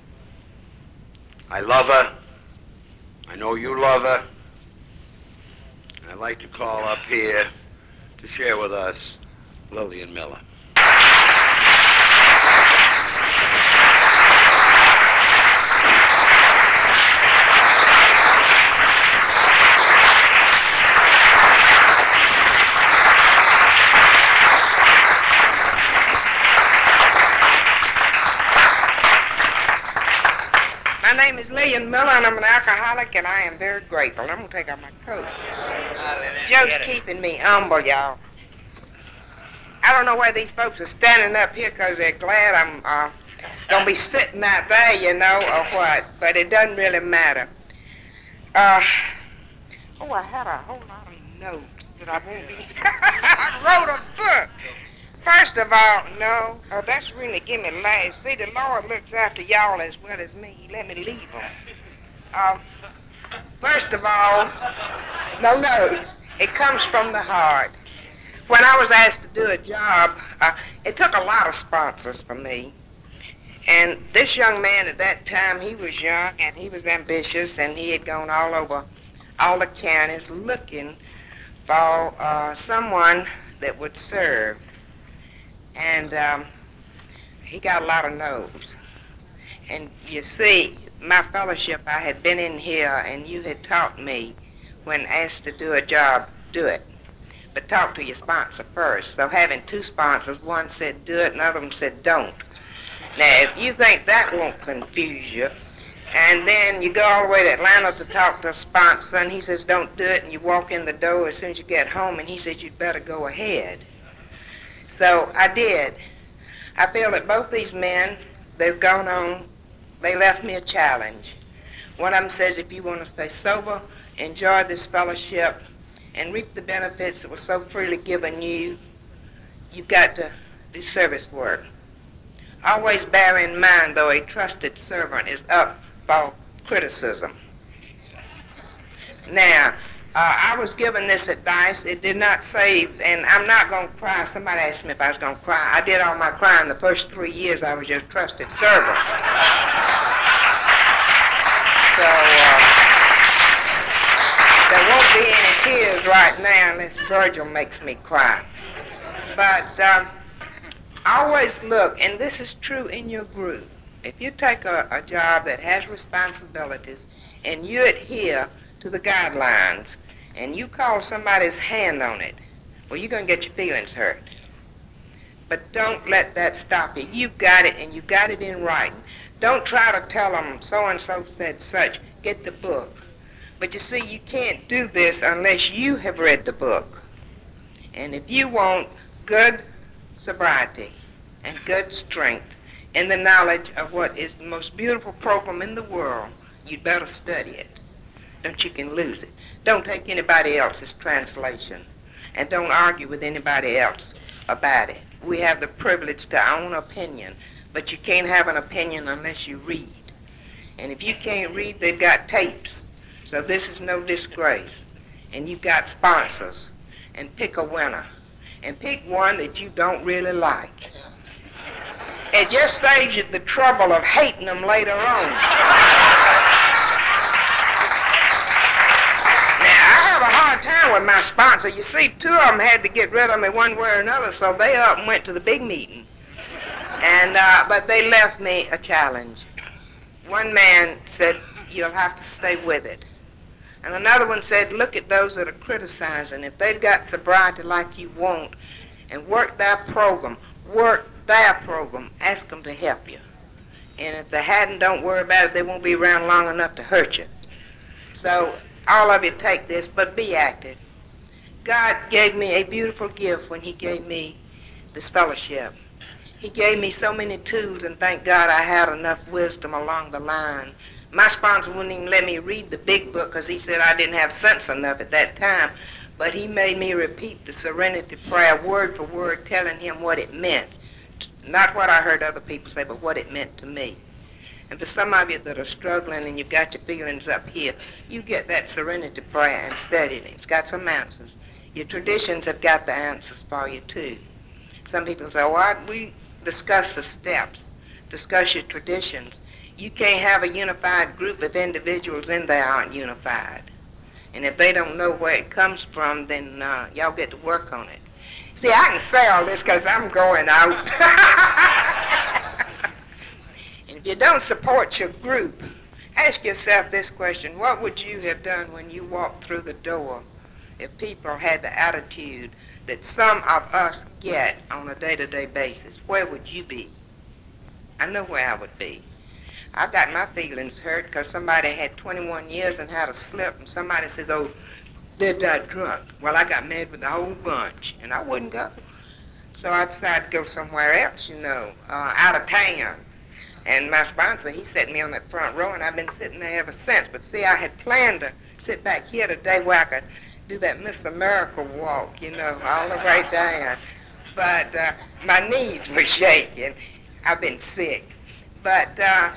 S1: I love her. I know you love her. I'd like to call up here to share with us Lillian Miller.
S9: My name is Lillian Miller, and I'm an alcoholic, and I am very grateful. I'm going to take off my coat. Joe's keeping me humble, y'all. I don't know why these folks are standing up here because they're glad I'm going to be sitting out there, you know, or what, but it doesn't really matter. I had a whole lot of notes that I won't be... I wrote a book. First of all, no, that's really give me last. See, the Lord looks after y'all as well as me. He let me leave them. First of all, no notes. It comes from the heart. When I was asked to do a job, it took a lot of sponsors for me. And this young man at that time, he was young and he was ambitious, and he had gone all over all the counties looking for someone that would serve. And he got a lot of no's. And you see, my fellowship, I had been in here, and you had taught me, when asked to do a job, do it. But talk to your sponsor first. So having two sponsors, one said do it, and the other one said don't. Now, if you think that won't confuse you, and then you go all the way to Atlanta to talk to a sponsor, and he says don't do it, and you walk in the door as soon as you get home, and he says you'd better go ahead. So I did. I feel that both these men, they've gone on, they left me a challenge. One of them says if you want to stay sober, enjoy this fellowship, and reap the benefits that were so freely given you, you've got to do service work. Always bear in mind, though, a trusted servant is up for criticism. Now, I was given this advice. It did not save, and I'm not going to cry. Somebody asked me if I was going to cry. I did all my crying the first 3 years I was your trusted servant. So there won't be any tears right now unless Virgil makes me cry. But always look, and this is true in your group, if you take a job that has responsibilities and you adhere to the guidelines and you call somebody's hand on it, well, you're going to get your feelings hurt. But don't let that stop you. You've got it, and you got it in writing. Don't try to tell them so-and-so said such. Get the book. But you see, you can't do this unless you have read the book. And if you want good sobriety and good strength and the knowledge of what is the most beautiful program in the world, you'd better study it. Don't you can lose it. Don't take anybody else's translation. And don't argue with anybody else about it. We have the privilege to own opinion, but you can't have an opinion unless you read. And if you can't read, they've got tapes. So this is no disgrace. And you've got sponsors. And pick a winner. And pick one that you don't really like. It just saves you the trouble of hating them later on. A hard time with my sponsor. You see, two of them had to get rid of me one way or another, so they up and went to the big meeting. And but they left me a challenge. One man said, you'll have to stay with it. And another one said, look at those that are criticizing. If they've got sobriety like you want, and work their program, ask them to help you. And if they hadn't, don't worry about it. They won't be around long enough to hurt you. So all of you take this, but be active. God gave me a beautiful gift when he gave me this fellowship. He gave me so many tools, and thank God I had enough wisdom along the line. My sponsor wouldn't even let me read the big book because he said I didn't have sense enough at that time, but he made me repeat the Serenity Prayer word for word, telling him what it meant. Not what I heard other people say, but what it meant to me. And for some of you that are struggling and you've got your feelings up here, you get that Serenity Prayer and study it. It's got some answers. Your traditions have got the answers for you, too. Some people say, well, we discuss the steps, discuss your traditions. You can't have a unified group if individuals in there aren't unified. And if they don't know where it comes from, then y'all get to work on it. See, I can say all this because I'm going out. If you don't support your group, ask yourself this question. What would you have done when you walked through the door if people had the attitude that some of us get on a day-to-day basis? Where would you be? I know where I would be. I got my feelings hurt because somebody had 21 years and had a slip, and somebody says, oh, they're that drunk. Well, I got mad with the whole bunch, and I wouldn't go. So I decided to go somewhere else, out of town. And my sponsor, he set me on that front row, and I've been sitting there ever since. But see, I had planned to sit back here today where I could do that Miss America walk, all the way down. But my knees were shaking. I've been sick. But,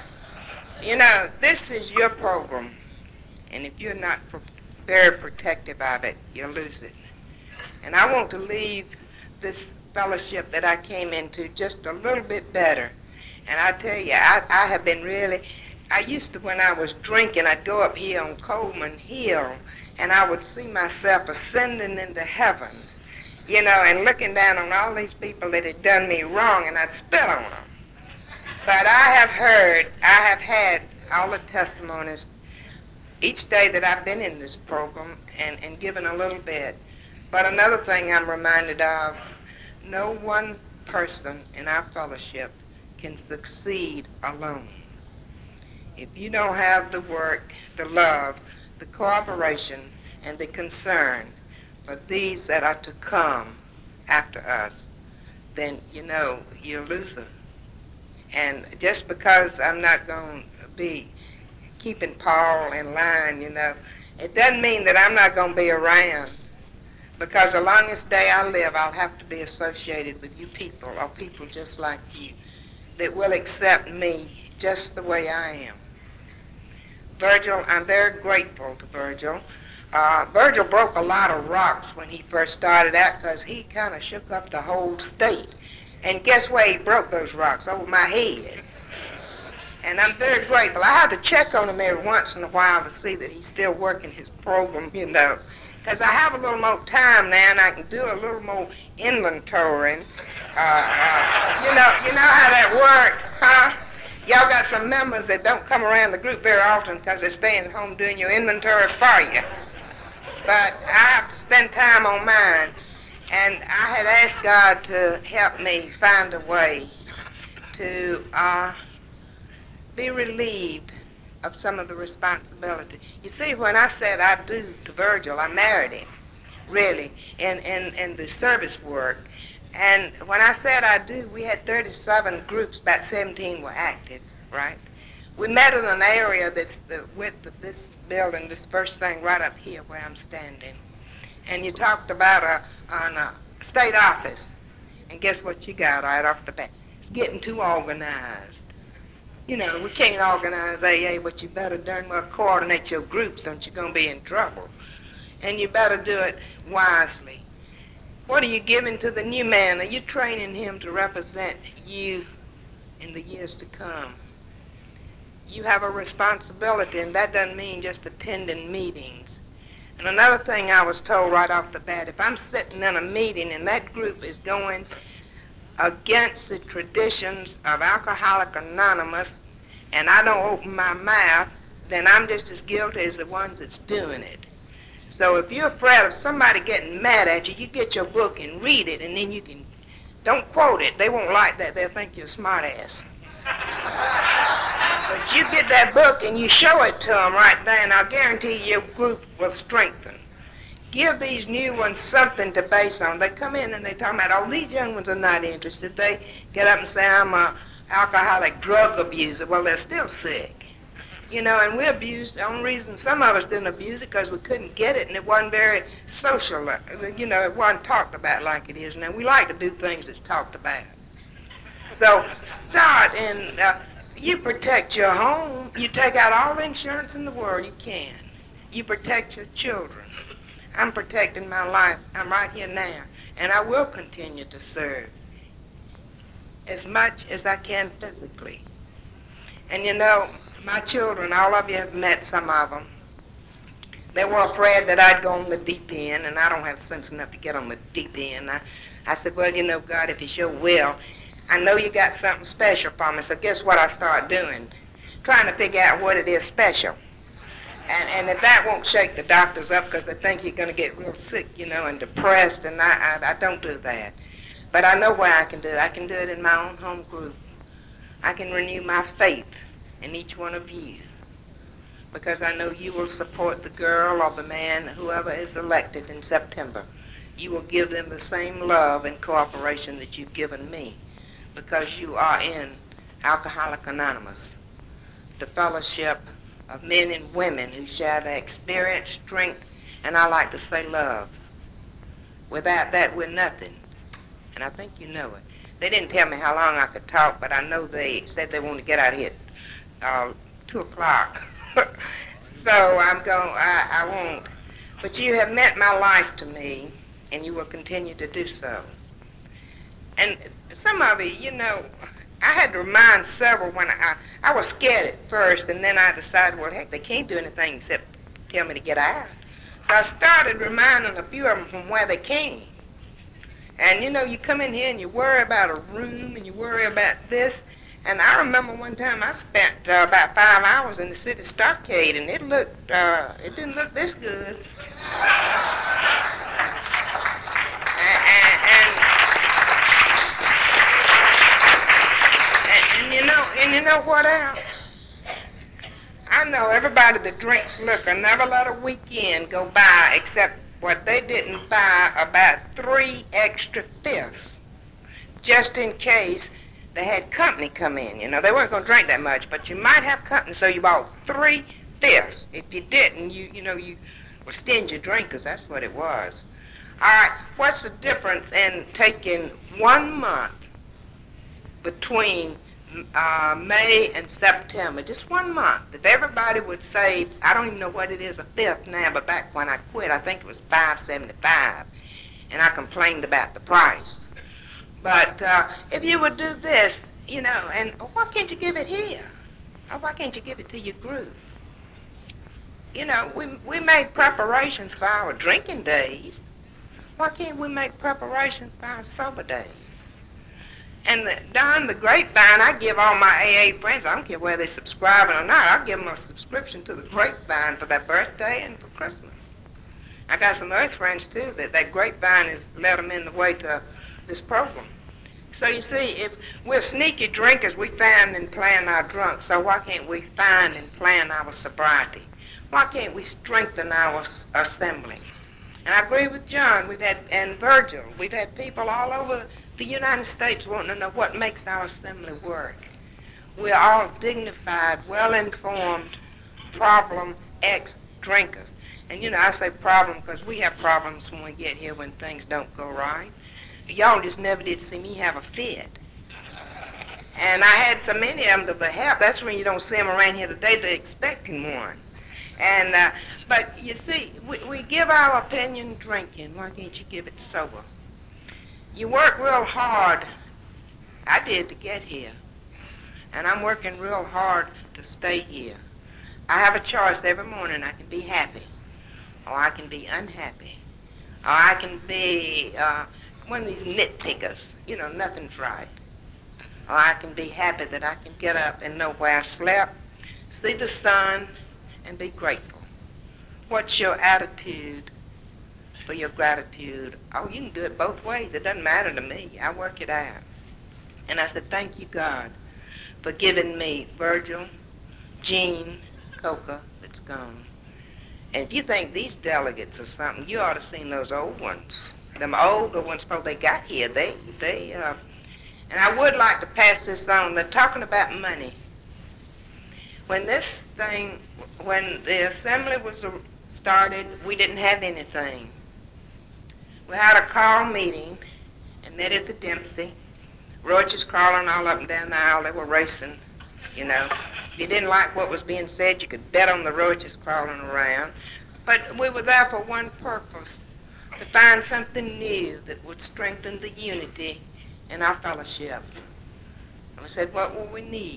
S9: this is your program. And if you're not very protective of it, you'll lose it. And I want to leave this fellowship that I came into just a little bit better. And I tell you, I have been I used to, when I was drinking, I'd go up here on Coleman Hill, and I would see myself ascending into heaven, and looking down on all these people that had done me wrong, and I'd spit on them. But I have had all the testimonies each day that I've been in this program and given a little bit. But another thing I'm reminded of, no one person in our fellowship can succeed alone. If you don't have the work, the love, the cooperation, and the concern for these that are to come after us, then you're a loser. And just because I'm not going to be keeping Paul in line, it doesn't mean that I'm not going to be around. Because the longest day I live, I'll have to be associated with you people, or people just like you, that will accept me just the way I am. Virgil, I'm very grateful to Virgil. Virgil broke a lot of rocks when he first started out because he kind of shook up the whole state. And guess where he broke those rocks? Over my head. And I'm very grateful. I have to check on him every once in a while to see that he's still working his program, because I have a little more time now and I can do a little more inventorying. You know how that works, huh? Y'all got some members that don't come around the group very often because they're staying at home doing your inventory for you. But I have to spend time on mine. And I had asked God to help me find a way to be relieved of some of the responsibility. You see, when I said I do to Virgil, I married him, really, in the service work. And when I said I do, we had 37 groups, about 17 were active, right? We met in an area that's the width of this building, this first thing right up here where I'm standing. And you talked about a state office. And guess what you got right off the bat? It's getting too organized. You know, we can't organize AA, but you better darn well coordinate your groups, or you're going to be in trouble. And you better do it wisely. What are you giving to the new man? Are you training him to represent you in the years to come? You have a responsibility, and that doesn't mean just attending meetings. And another thing I was told right off the bat, if I'm sitting in a meeting and that group is going against the traditions of Alcoholics Anonymous, and I don't open my mouth, then I'm just as guilty as the ones that's doing it. So if you're afraid of somebody getting mad at you, you get your book and read it, and then you can, don't quote it. They won't like that. They'll think you're a smart ass. But you get that book and you show it to them right there, and I'll guarantee your group will strengthen. Give these new ones something to base on. They come in and they talk about, oh, these young ones are not interested. They get up and say, I'm an alcoholic drug abuser. Well, they're still sick. You know, and we abused. The only reason some of us didn't abuse it because we couldn't get it, and it wasn't very social. You know, it wasn't talked about like it is now. We like to do things that's talked about. So start and you protect your home. You take out all the insurance in the world you can. You protect your children. I'm protecting my life. I'm right here now. And I will continue to serve as much as I can physically. And you know, my children, all of you have met some of them. They were afraid that I'd go on the deep end, and I don't have sense enough to get on the deep end. I said, well, you know, God, if it's your will, I know you got something special for me, so guess what I start doing? Trying to figure out what it is special. And if that won't shake the doctors up because they think you're going to get real sick, you know, and depressed, and I don't do that. But I know where I can do it. I can do it in my own home group. I can renew my faith in each one of you because I know you will support the girl or the man, whoever is elected in September. You will give them the same love and cooperation that you've given me because you are in Alcoholics Anonymous, the fellowship of men and women who share their experience, strength, and I like to say love. Without that, we're nothing. And I think you know it. They didn't tell me how long I could talk, but I know they said they want to get out of here at 2 o'clock. So I won't. But you have meant my life to me, and you will continue to do so. And some of you, you know, I had to remind several when I was scared at first, and then I decided, well, heck, they can't do anything except tell me to get out. So I started reminding a few of them from where they came. And, you know, you come in here and you worry about a room and you worry about this. And I remember one time I spent about 5 hours in the city stockade, and it didn't look this good. And you know what else? I know everybody that drinks liquor never let a weekend go by except what they didn't buy about 3 extra fifths, just in case they had company come in. You know, they weren't going to drink that much, but you might have company, so you bought 3 fifths. If you didn't, you were stingy drinkers. That's what it was. All right, what's the difference in taking 1 month between May and September, just 1 month? If everybody would save, I don't even know what it is, a fifth now, but back when I quit, I think it was $5.75, and I complained about the price. But if you would do this, you know, and why can't you give it here? Or why can't you give it to your group? You know, we made preparations for our drinking days. Why can't we make preparations for our sober days? And down the grapevine, I give all my AA friends, I don't care whether they subscribe or not, I'll give them a subscription to the grapevine for their birthday and for Christmas. I got some other friends, too, that grapevine has led them in the way to this program. So you see, if we're sneaky drinkers, we find and plan our drunk. So why can't we find and plan our sobriety? Why can't we strengthen our assembly? And I agree with John, and Virgil, we've had people all over the United States wanting to know what makes our assembly work. We're all dignified, well-informed, problem ex-drinkers. And you know, I say problem because we have problems when we get here when things don't go right. Y'all just never did see me have a fit. And I had so many of them to help. That's when you don't see them around here today. They're expecting one. And but you see, we give our opinion drinking. Why can't you give it sober? You work real hard. I did to get here. And I'm working real hard to stay here. I have a choice every morning. I can be happy, or I can be unhappy, or I can be one of these nitpickers. You know, nothing's right. Or I can be happy that I can get up and know where I slept, see the sun, and be grateful. What's your attitude for your gratitude? Oh, you can do it both ways. It doesn't matter to me. I work it out. And I said, thank you, God, for giving me Virgil, Gene, Coca, that's gone. And if you think these delegates are something, you ought to seen those old ones. Them older ones before they got here, and I would like to pass this on. They're talking about money. When the assembly was started, we didn't have anything. We had a call meeting and met at the Dempsey. Roaches crawling all up and down the aisle. They were racing, you know. If you didn't like what was being said, you could bet on the roaches crawling around. But we were there for one purpose, to find something new that would strengthen the unity in our fellowship. And we said, what will we need?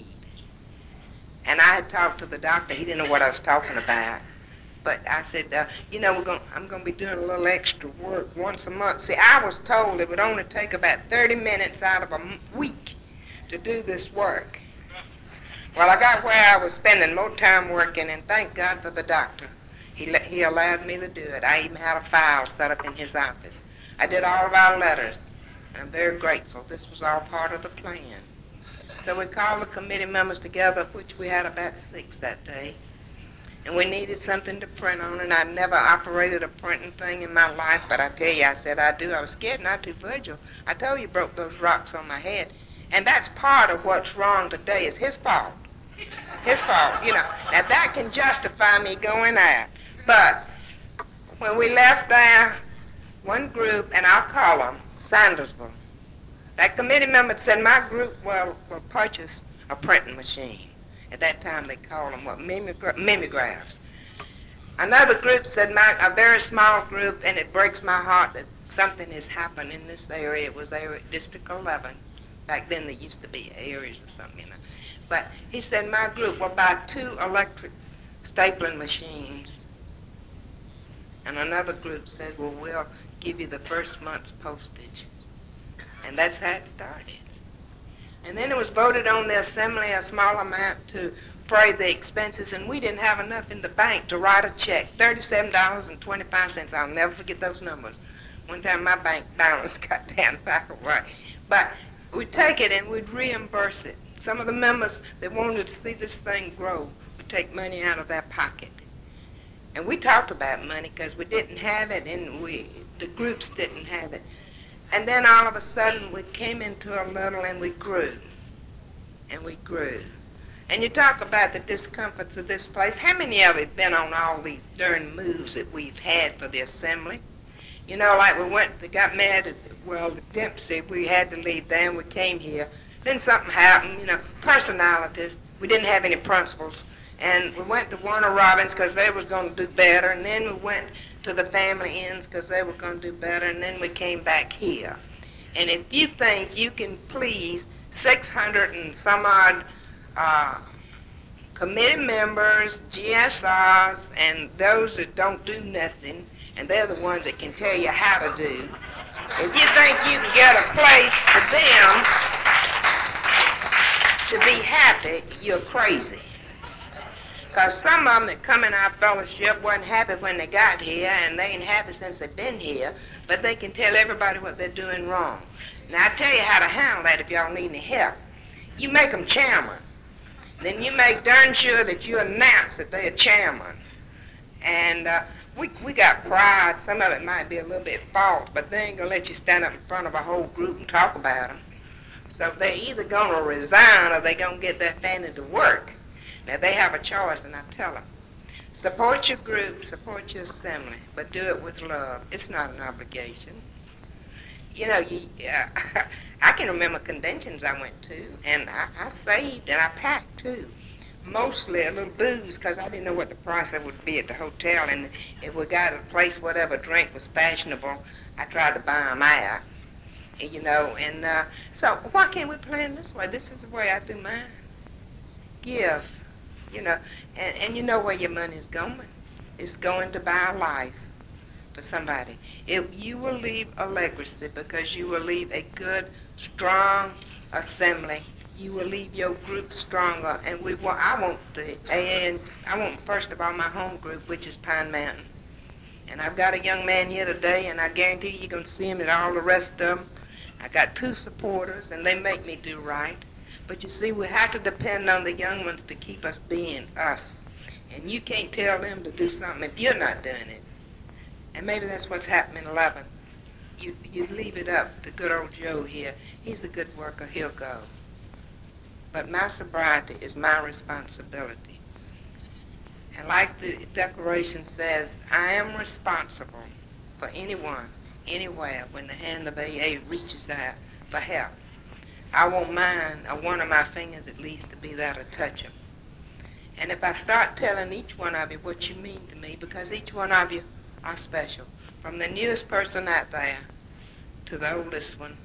S9: And I had talked to the doctor. He didn't know what I was talking about. But I said, you know, I'm going to be doing a little extra work once a month. See, I was told it would only take about 30 minutes out of a week to do this work. Well, I got where I was spending more time working, and thank God for the doctor. He allowed me to do it. I even had a file set up in his office. I did all of our letters, and I'm very grateful. This was all part of the plan. So we called the committee members together, of which we had about 6 that day. And we needed something to print on, and I never operated a printing thing in my life, but I tell you, I said I do. I was scared not to, Virgil. I told you broke those rocks on my head. And that's part of what's wrong today is his fault. His fault, you know. Now, that can justify me going out. But when we left there, one group, and I'll call them Sandersville, that committee member said my group will purchase a printing machine. At that time, they called them, mimeographs. Another group said, a very small group, and it breaks my heart that something has happened in this area. It was District 11. Back then, there used to be areas or something, you know. But he said, my group will buy 2 electric stapling machines. And another group said, well, we'll give you the first month's postage. And that's how it started. And then it was voted on the assembly a small amount to pay the expenses, and we didn't have enough in the bank to write a check, $37.25. I'll never forget those numbers. One time my bank balance got down back away. But we'd take it and we'd reimburse it. Some of the members that wanted to see this thing grow would take money out of their pocket. And we talked about money because we didn't have it, and the groups didn't have it. And then all of a sudden we came into a little and we grew. And we grew. And you talk about the discomforts of this place. How many of you have been on all these darn moves that we've had for the assembly? You know, like they got mad at, the Dempsey, we had to leave there and we came here. Then something happened, you know, personalities. We didn't have any principles. And we went to Warner Robins because they was going to do better. And then we went to the Family Inns because they were going to do better. And then we came back here. And if you think you can please 600 and some odd committee members, GSRs, and those that don't do nothing, and they're the ones that can tell you how to do, if you think you can get a place for them to be happy, you're crazy. Because some of them that come in our fellowship wasn't happy when they got here, and they ain't happy since they've been here, but they can tell everybody what they're doing wrong. Now, I tell you how to handle that if y'all need any help. You make them chairman. Then you make darn sure that you announce that they're chairman. And we got pride. Some of it might be a little bit false, but they ain't going to let you stand up in front of a whole group and talk about them. So they're either going to resign or they're going to get their family to work. Now, they have a choice, and I tell them, support your group, support your assembly, but do it with love. It's not an obligation. You know, I can remember conventions I went to, and I saved and I packed, too. Mostly a little booze, because I didn't know what the price of it would be at the hotel, and if we got a place, whatever drink was fashionable, I tried to buy them out. You know, and so why can't we plan this way? This is the way I do mine. Give. You know, and you know where your money is going. It's going to buy a life for somebody. You will leave a legacy because you will leave a good, strong assembly. You will leave your group stronger. And I want the AA, and I want first of all my home group, which is Pine Mountain. And I've got a young man here today, and I guarantee you're going to see him and all the rest of them. I got 2 supporters, and they make me do right. But you see, we have to depend on the young ones to keep us being us. And you can't tell them to do something if you're not doing it. And maybe that's what's happening in 11. You leave it up to good old Joe here. He's a good worker. He'll go. But my sobriety is my responsibility. And like the Declaration says, I am responsible for anyone, anywhere, when the hand of AA reaches out for help. I want mine, or one of my fingers at least, to be there to touch them. And if I start telling each one of you what you mean to me, because each one of you are special, from the newest person out there to the oldest one,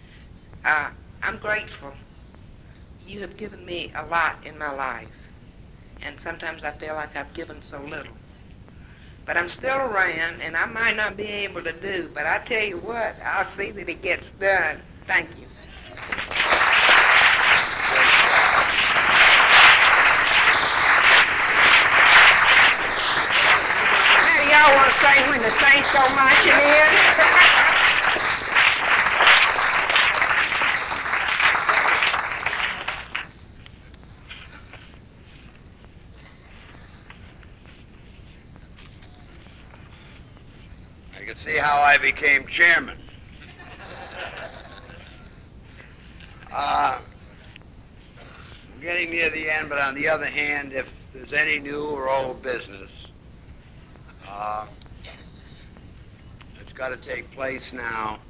S9: I'm grateful. You have given me a lot in my life, and sometimes I feel like I've given so little. But I'm still around, and I might not be able to do, but I tell you what, I'll see that it gets done. Thank you. Now, y'all want to sing when the saints go marching in?
S1: I can see how I became chairman. I'm getting near the end, but on the other hand, if there's any new or old business, it's got to take place now.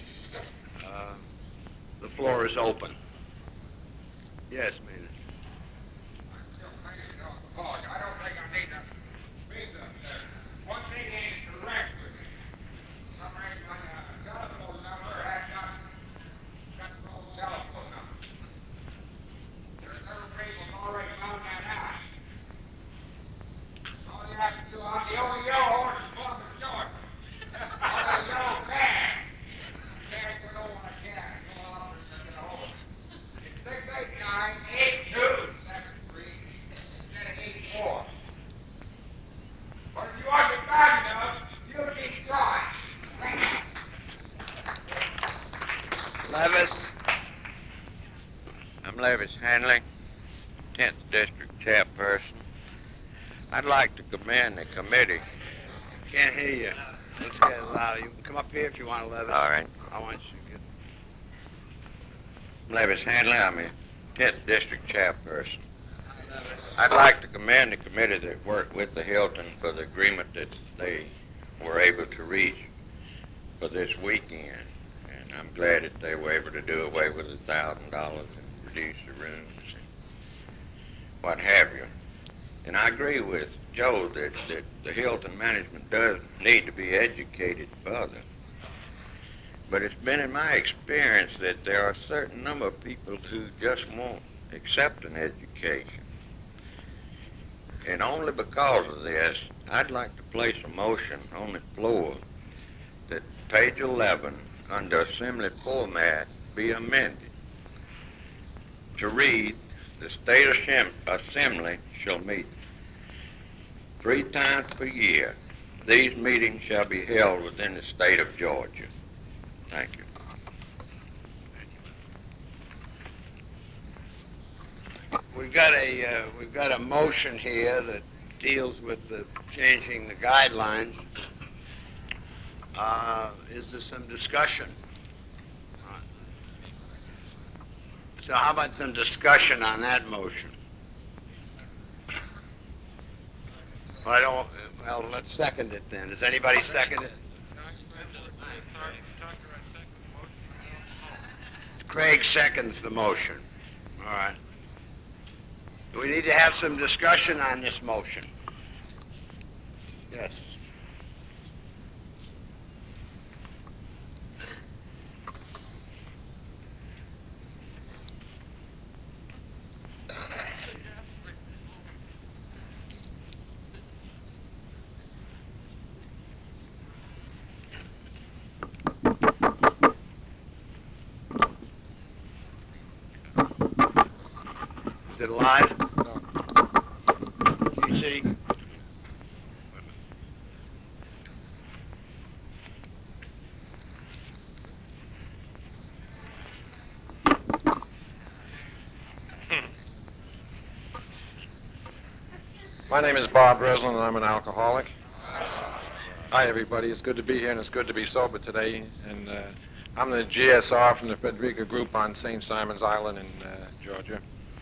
S1: The floor is open. Yes, Maynard.
S8: I don't think I need to speak up there. One thing ain't correct with me. Some reason my telephone number has got the wrong telephone number. There's other people who've already found that out. All you have to do, I'm the only yellow horse in Columbus, Georgia. I'm a yellow cab. Can't get over a cab. No officer can get a hold of it. It's 689-8273 instead of 84. But if you want to get back enough, you'll keep trying.
S1: Levis.
S5: I'm Levis Hanley, 10th District Chairperson. I'd like to commend the committee.
S1: Can't hear you. Let's get it louder. You can come up here if you want to, Levis.
S5: All right.
S1: I want you to get...
S5: Levis Hanley, I'm a 10th District Chairperson. I'd like to commend the committee that worked with the Hilton for the agreement that they were able to reach for this weekend. And I'm glad that they were able to do away with $1,000 and reduce the rooms and what have you. And I agree with Joe that the Hilton management does need to be educated further. But it's been in my experience that there are a certain number of people who just won't accept an education. And only because of this, I'd like to place a motion on the floor that page 11 under assembly format be amended to read
S7: the state assembly shall meet 3 times per year. These meetings shall be held within the state of Georgia. Thank you.
S1: We've got a motion here that deals with the changing the guidelines. Is there some discussion? So how about some discussion on that motion? Well, let's second it then. Does anybody second it? Craig seconds the motion. All right. We need to have some discussion on this motion. Yes. Is it live? GC?
S10: My name is Bob Breslin, and I'm an alcoholic. Hi, everybody. It's good to be here, and it's good to be sober today. And I'm the GSR from the Frederica Group on St. Simon's Island in Georgia.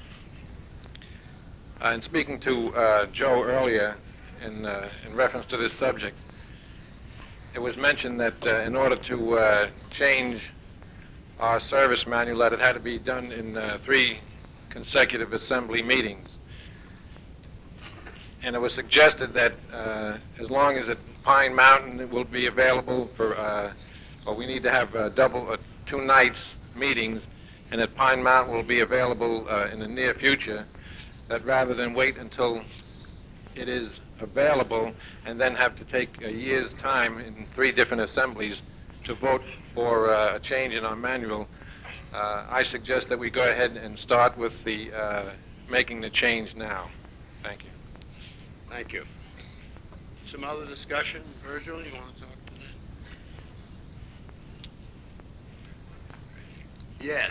S10: In speaking to Joe earlier in reference to this subject, it was mentioned that in order to change our service manual, that it had to be done in 3 consecutive assembly meetings. And it was suggested that as long as at Pine Mountain it will be available for, well, we need to have 2 nights meetings, and at Pine Mountain will be available in the near future, that rather than wait until it is available and then have to take a year's time in 3 different assemblies to vote for a change in our manual, I suggest that we go ahead and start with the making the change now. Thank you.
S1: Thank you. Some other discussion? Virgil, you want to talk to that? Yes.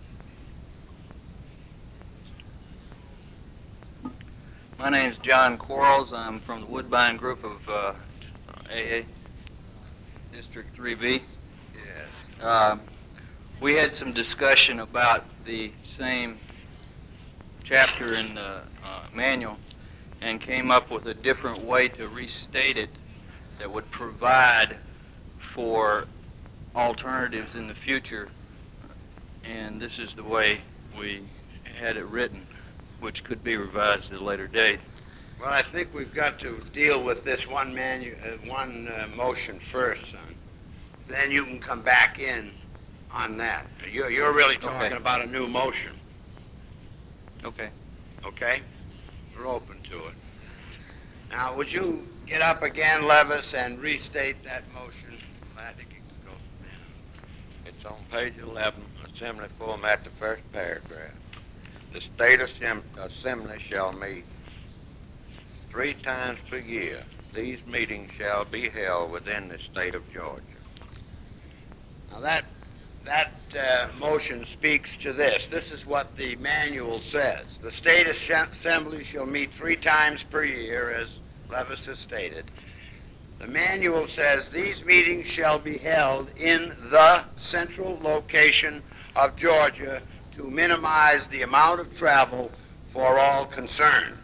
S11: My name's John Quarles. I'm from the Woodbine Group of AA, District 3B.
S1: Yes.
S11: We had some discussion about the same chapter in the manual and came up with a different way to restate it that would provide for alternatives in the future. And this is the way we had it written, which could be revised at a later date.
S1: Well, I think we've got to deal with this one motion first, son. Then you can come back in on that. You're really talking about a new motion.
S11: Okay.
S1: Okay? We're open to it. Now, would you get up again, Levis, and restate that motion? I think you can go from there.
S7: It's on page 11, assembly format, the first paragraph. The state assembly shall meet 3 times per year. These meetings shall be held within the state of Georgia.
S1: Now, that motion speaks to this. This is what the manual says. The state assembly shall meet 3 times per year, as Levis has stated. The manual says these meetings shall be held in the central location of Georgia to minimize the amount of travel for all concerned.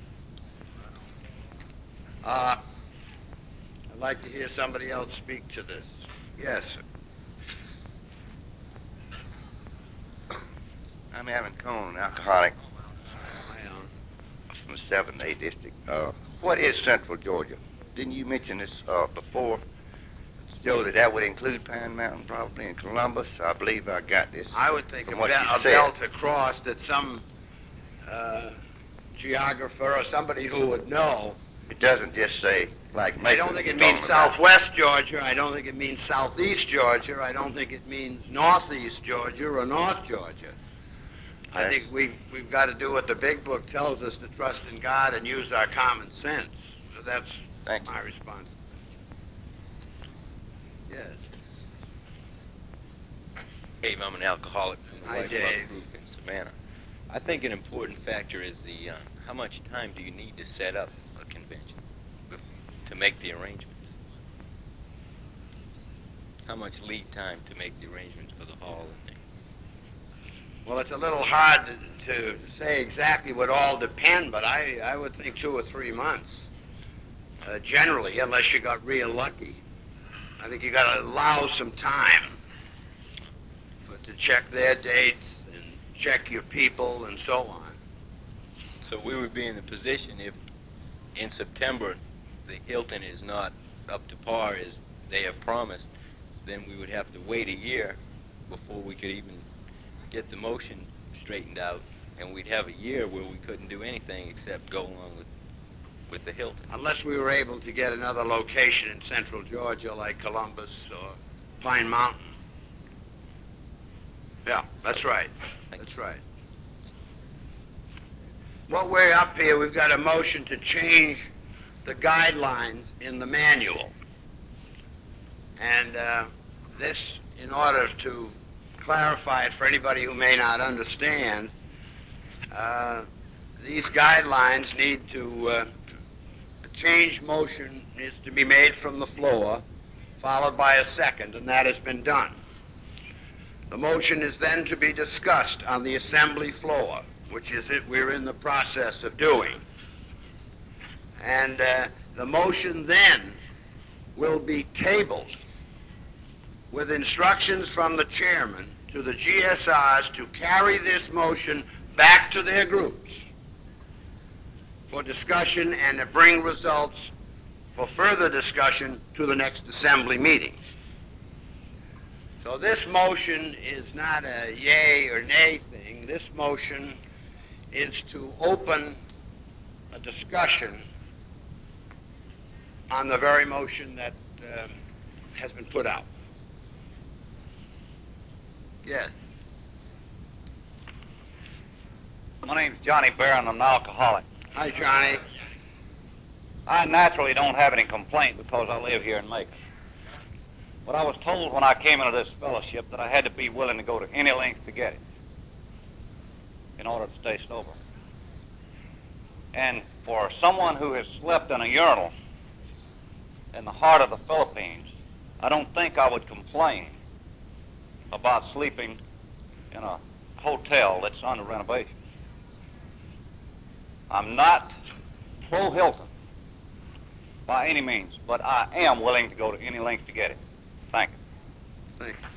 S1: I'd like to hear somebody else speak to this. Yes, sir.
S12: I'm Alan Cohn, alcoholic from the 7A district. What is Central Georgia? Didn't you mention this before, Joe, that would include Pine Mountain probably in Columbus? I believe I got this.
S1: I would think a
S12: from what you said.
S1: belt across that some geographer or somebody who would know.
S12: It doesn't just say like Macon.
S1: I don't think it means southwest Georgia. I don't think it means southeast Georgia. I don't think it means northeast Georgia or north Georgia. I think we've got to do what the big book tells us, to trust in God and use our common sense. So that's my response. Yes.
S13: Dave, I'm an alcoholic from the
S1: Hi,
S13: White Bluff
S1: Dave.
S13: group in Savannah. I think an important factor is the how much time do you need to set up a convention to make the arrangements? How much lead time to make the arrangements for the hall and things?
S1: Well, it's a little hard to say exactly, would all depend, but I would think 2 or 3 months, generally, unless you got real lucky. I think you got to allow some time to check their dates and check your people and so on.
S13: So we would be in a position if in September the Hilton is not up to par as they have promised, then we would have to wait a year before we could even get the motion straightened out, and we'd have a year where we couldn't do anything except go along with the Hilton.
S1: Unless we were able to get another location in central Georgia like Columbus or Pine Mountain. Yeah, that's right. That's right. Well, we're up here, we've got a motion to change the guidelines in the manual. And this, in order to clarify it for anybody who may not understand, these guidelines need to, a change motion needs to be made from the floor, followed by a second, and that has been done. The motion is then to be discussed on the assembly floor, which is it we're in the process of doing. And the motion then will be tabled with instructions from the chairman to the GSRs to carry this motion back to their groups for discussion and to bring results for further discussion to the next assembly meeting. So this motion is not a yay or nay thing. This motion is to open a discussion on the very motion that has been put out. Yes.
S14: My name's Johnny Barron. I'm an alcoholic.
S1: Hi, Johnny.
S14: I naturally don't have any complaint because I live here in Macon. But I was told when I came into this fellowship that I had to be willing to go to any length to get it in order to stay sober. And for someone who has slept in a urinal in the heart of the Philippines, I don't think I would complain about sleeping in a hotel that's under renovation. I'm not pro-Hilton by any means, but I am willing to go to any length to get it. Thank you.
S1: Thank you.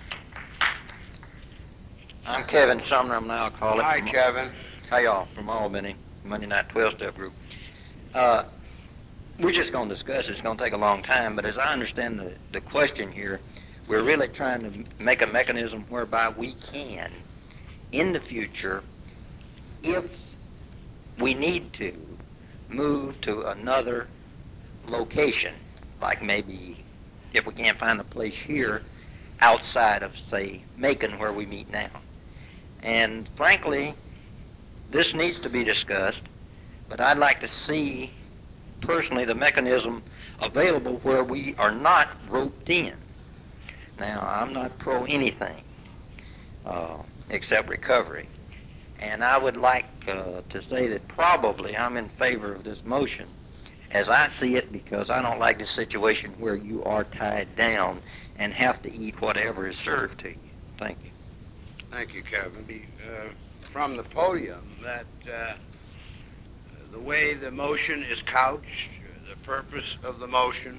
S15: I'm Kevin Sumner. I'm an alcoholic.
S1: Hi, Kevin.
S15: Hi, y'all, from Albany, Monday Night 12-Step Group. We're just going to discuss it. It's going to take a long time, but as I understand the question here, we're really trying to make a mechanism whereby we can, in the future, if we need to, move to another location, like maybe if we can't find a place here outside of, say, Macon where we meet now. And frankly, this needs to be discussed, but I'd like to see personally the mechanism available where we are not roped in. Now, I'm not pro anything except recovery. And I would like to say that probably I'm in favor of this motion as I see it, because I don't like the situation where you are tied down and have to eat whatever is served to you. Thank you.
S1: Thank you, Kevin. From the podium, that the way the motion is couched, the purpose of the motion,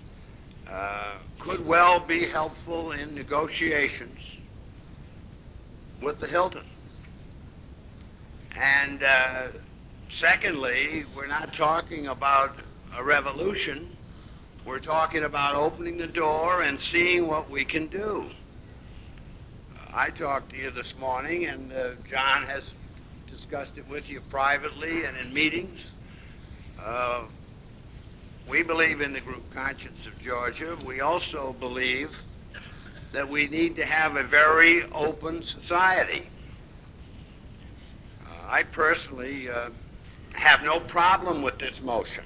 S1: could well be helpful in negotiations with the Hilton. And secondly, we're not talking about a revolution. We're talking about opening the door and seeing what we can do. I talked to you this morning, and John has discussed it with you privately and in meetings. We believe in the group conscience of Georgia. We also believe that we need to have a very open society. I personally have no problem with this motion.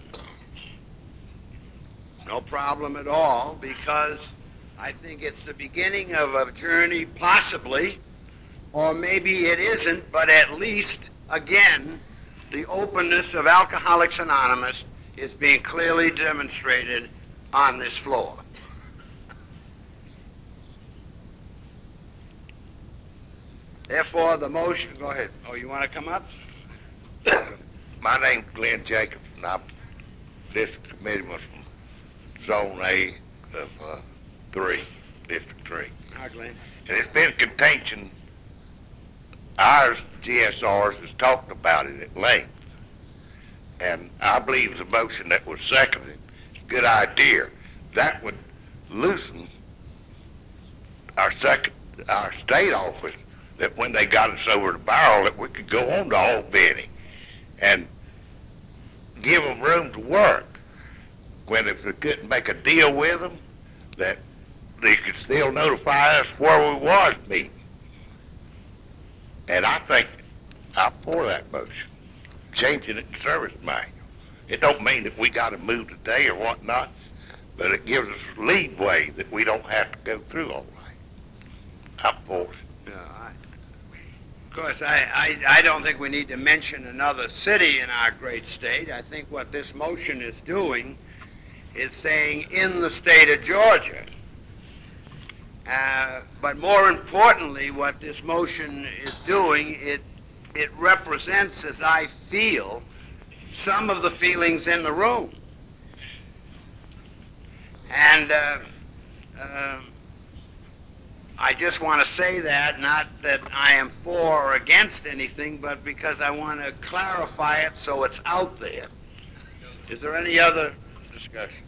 S1: No problem at all, because I think it's the beginning of a journey, possibly, or maybe it isn't, but at least, again, the openness of Alcoholics Anonymous is being clearly demonstrated on this floor. Therefore, the motion, go ahead. Oh, you want to come up?
S12: My name's Glenn Jacobs, and I'm district committeeman from Zone A of 3, District 3.
S1: Hi, Glenn.
S12: And it's been contention. Our GSRs has talked about it at length. And I believe the motion that was seconded is a good idea. That would loosen our state office, that when they got us over the barrel, that we could go on to Albany and give them room to work. When if we couldn't make a deal with them, that they could still notify us where we was meeting. And I think I'm for that motion, changing it to service manual. It don't mean that we got to move today or whatnot, but it gives us leeway that we don't have to go through all that. I'm for it.
S1: Of course, I don't think we need to mention another city in our great state. I think what this motion is doing is saying in the state of Georgia. But more importantly, what this motion is doing, it represents, as I feel, some of the feelings in the room. And I just want to say that, not that I am for or against anything, but because I want to clarify it so it's out there. Is there any other discussion?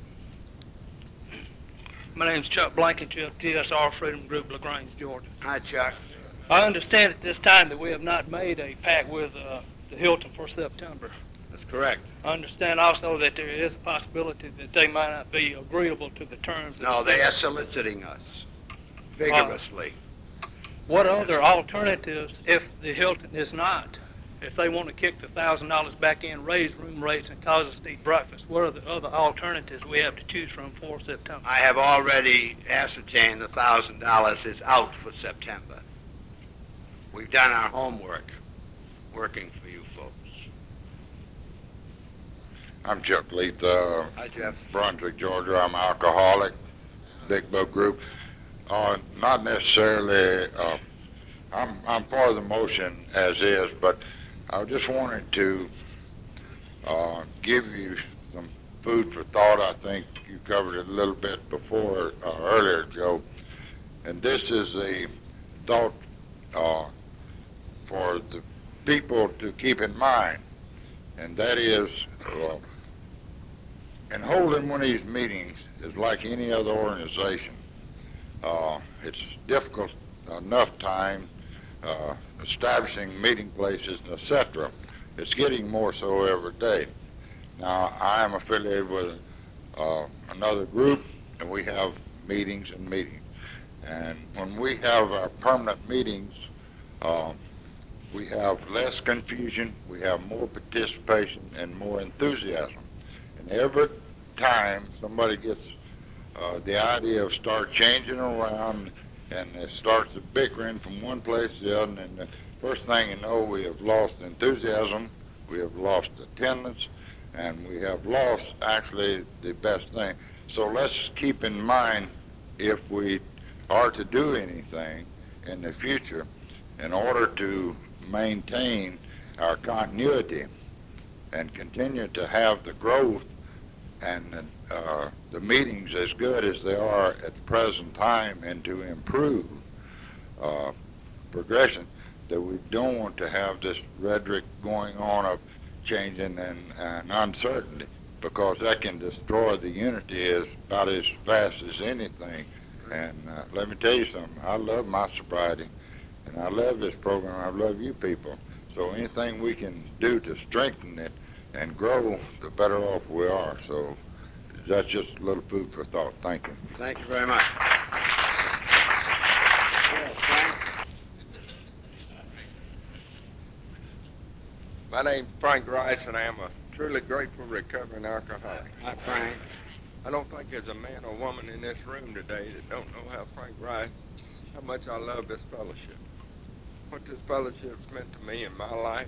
S16: My name's Chuck Blankenship, GSR Freedom Group, LaGrange, Georgia.
S1: Hi, Chuck.
S16: I understand at this time that we have not made a pact with the Hilton for September.
S1: That's correct.
S16: I understand also that there is a possibility that they might not be agreeable to the terms.
S1: No, they are soliciting us vigorously.
S16: What other alternatives, if the Hilton is not, if they want to kick the $1,000 back in, raise room rates, and cause us to eat breakfast, what are the other alternatives we have to choose from for September?
S1: I have already ascertained the $1,000 is out for September. We've done our homework working for you folks.
S6: I'm Chuck Leith,
S1: Hi, Jeff.
S6: Brunswick, Georgia. I'm alcoholic, Big Book Group. Not necessarily, I'm for the motion as is, but I just wanted to give you some food for thought. I think you covered it a little bit before, earlier, Joe. And this is a thought for the people to keep in mind, and that is, and holding one of these meetings is like any other organization. It's difficult enough time establishing meeting places, etc. It's getting more so every day. Now, I am affiliated with another group, and we have meetings and meetings. And when we have our permanent meetings, we have less confusion, we have more participation, and more enthusiasm. And every time somebody gets the idea of start changing around, and it starts bickering from one place to the other, and the first thing you know, we have lost enthusiasm, we have lost attendance, and we have lost actually the best thing. So let's keep in mind, if we are to do anything in the future, in order to maintain our continuity and continue to have the growth and the meetings as good as they are at the present time, and to improve progression, that we don't want to have this rhetoric going on of changing and uncertainty, because that can destroy the unity about as fast as anything. And let me tell you something, I love my sobriety, and I love this program, I love you people. So anything we can do to strengthen it and grow, the better off we are. So that's just a little food for thought. Thank you.
S1: Thank you very much.
S8: My name's Frank Rice, and I am a truly grateful recovering alcoholic.
S1: Hi, Frank.
S8: I don't think there's a man or woman in this room today that don't know how Frank Rice, how much I love this fellowship. What this fellowship's meant to me in my life.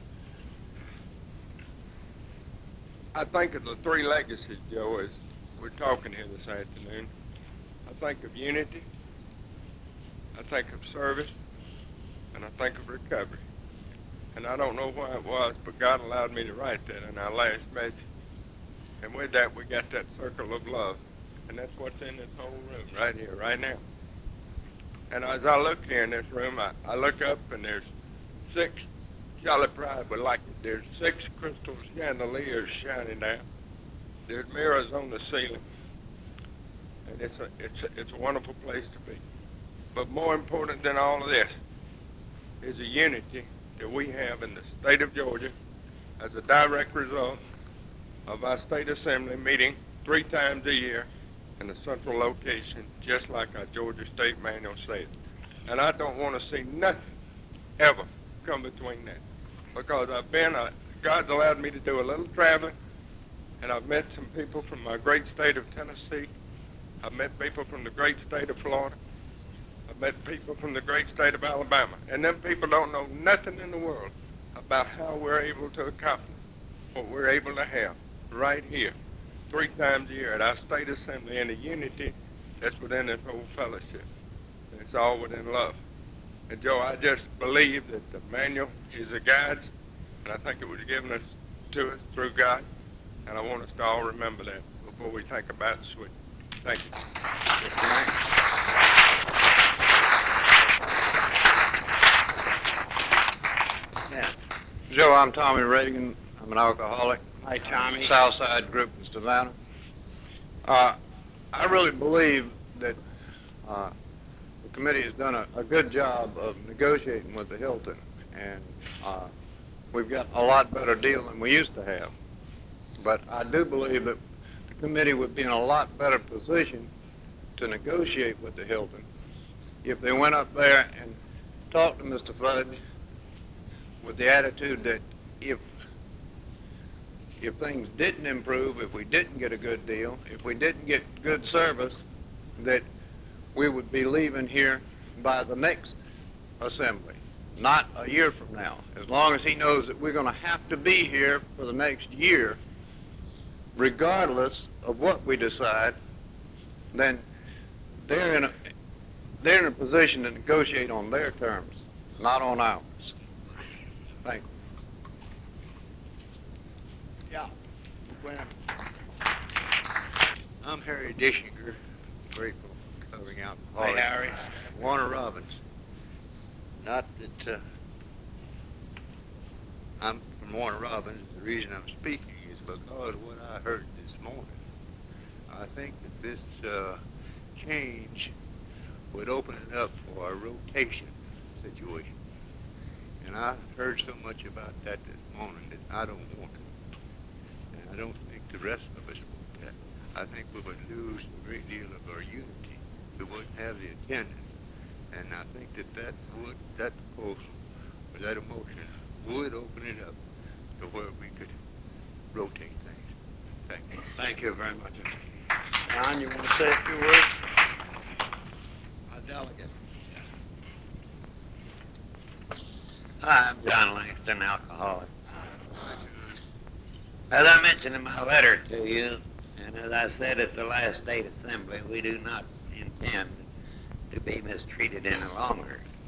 S8: I think of the three legacies, Joe, as we're talking here this afternoon. I think of unity, I think of service, and I think of recovery. And I don't know why it was, but God allowed me to write that in our last message. And with that, we got that circle of love. And that's what's in this whole room right here, right now. And as I look here in this room, I look up and there's 6, Jolly Pride would like it, there's 6 crystal chandeliers shining down. There's mirrors on the ceiling. And it's a wonderful place to be. But more important than all of this is the unity that we have in the state of Georgia as a direct result of our state assembly meeting 3 times a year in a central location, just like our Georgia State Manual said. And I don't want to see nothing ever come between that, because God's allowed me to do a little traveling, and I've met some people from my great state of Tennessee. I've met people from the great state of Florida. I've met people from the great state of Alabama. And them people don't know nothing in the world about how we're able to accomplish what we're able to have right here 3 times a year at our state assembly, and the unity that's within this whole fellowship. And it's all within love. And Joe, I just believe that the manual is a guide, and I think it was given to us through God. And I want us to all remember that before we think about switching. Thank you.
S17: Yeah. Joe, I'm Tommy Reagan. I'm an alcoholic.
S1: Hi, Tommy.
S17: Southside Group in Savannah. I really believe that the committee has done a good job of negotiating with the Hilton, and we've got a lot better deal than we used to have. But I do believe that the committee would be in a lot better position to negotiate with the Hilton if they went up there and talked to Mr. Fudge with the attitude that if things didn't improve, if we didn't get a good deal, if we didn't get good service, that we would be leaving here by the next assembly, not a year from now. As long as he knows that we're going to have to be here for the next year, regardless of what we decide, then they're in a position to negotiate on their terms, not on ours. Thank you.
S18: Yeah. I'm Harry Dishinger, grateful for covering out.
S1: Hey, Harry.
S18: Warner Robins. Not that I'm from Warner Robins. The reason I'm speaking is because of what I heard this morning. I think that this change would open it up for a rotation situation. And I heard so much about that this morning that I don't want to. And I don't think the rest of us want that. I think we would lose a great deal of our unity. We wouldn't have the attendance. And I think that proposal, or that emotion, would open it up to where we could rotate things. Thank you.
S1: Thank you very much. John, you want to say a few words?
S18: Our delegate.
S7: Hi, I'm John Langston, alcoholic. As I mentioned in my letter to you, and as I said at the last state assembly, we do not intend to be mistreated any longer.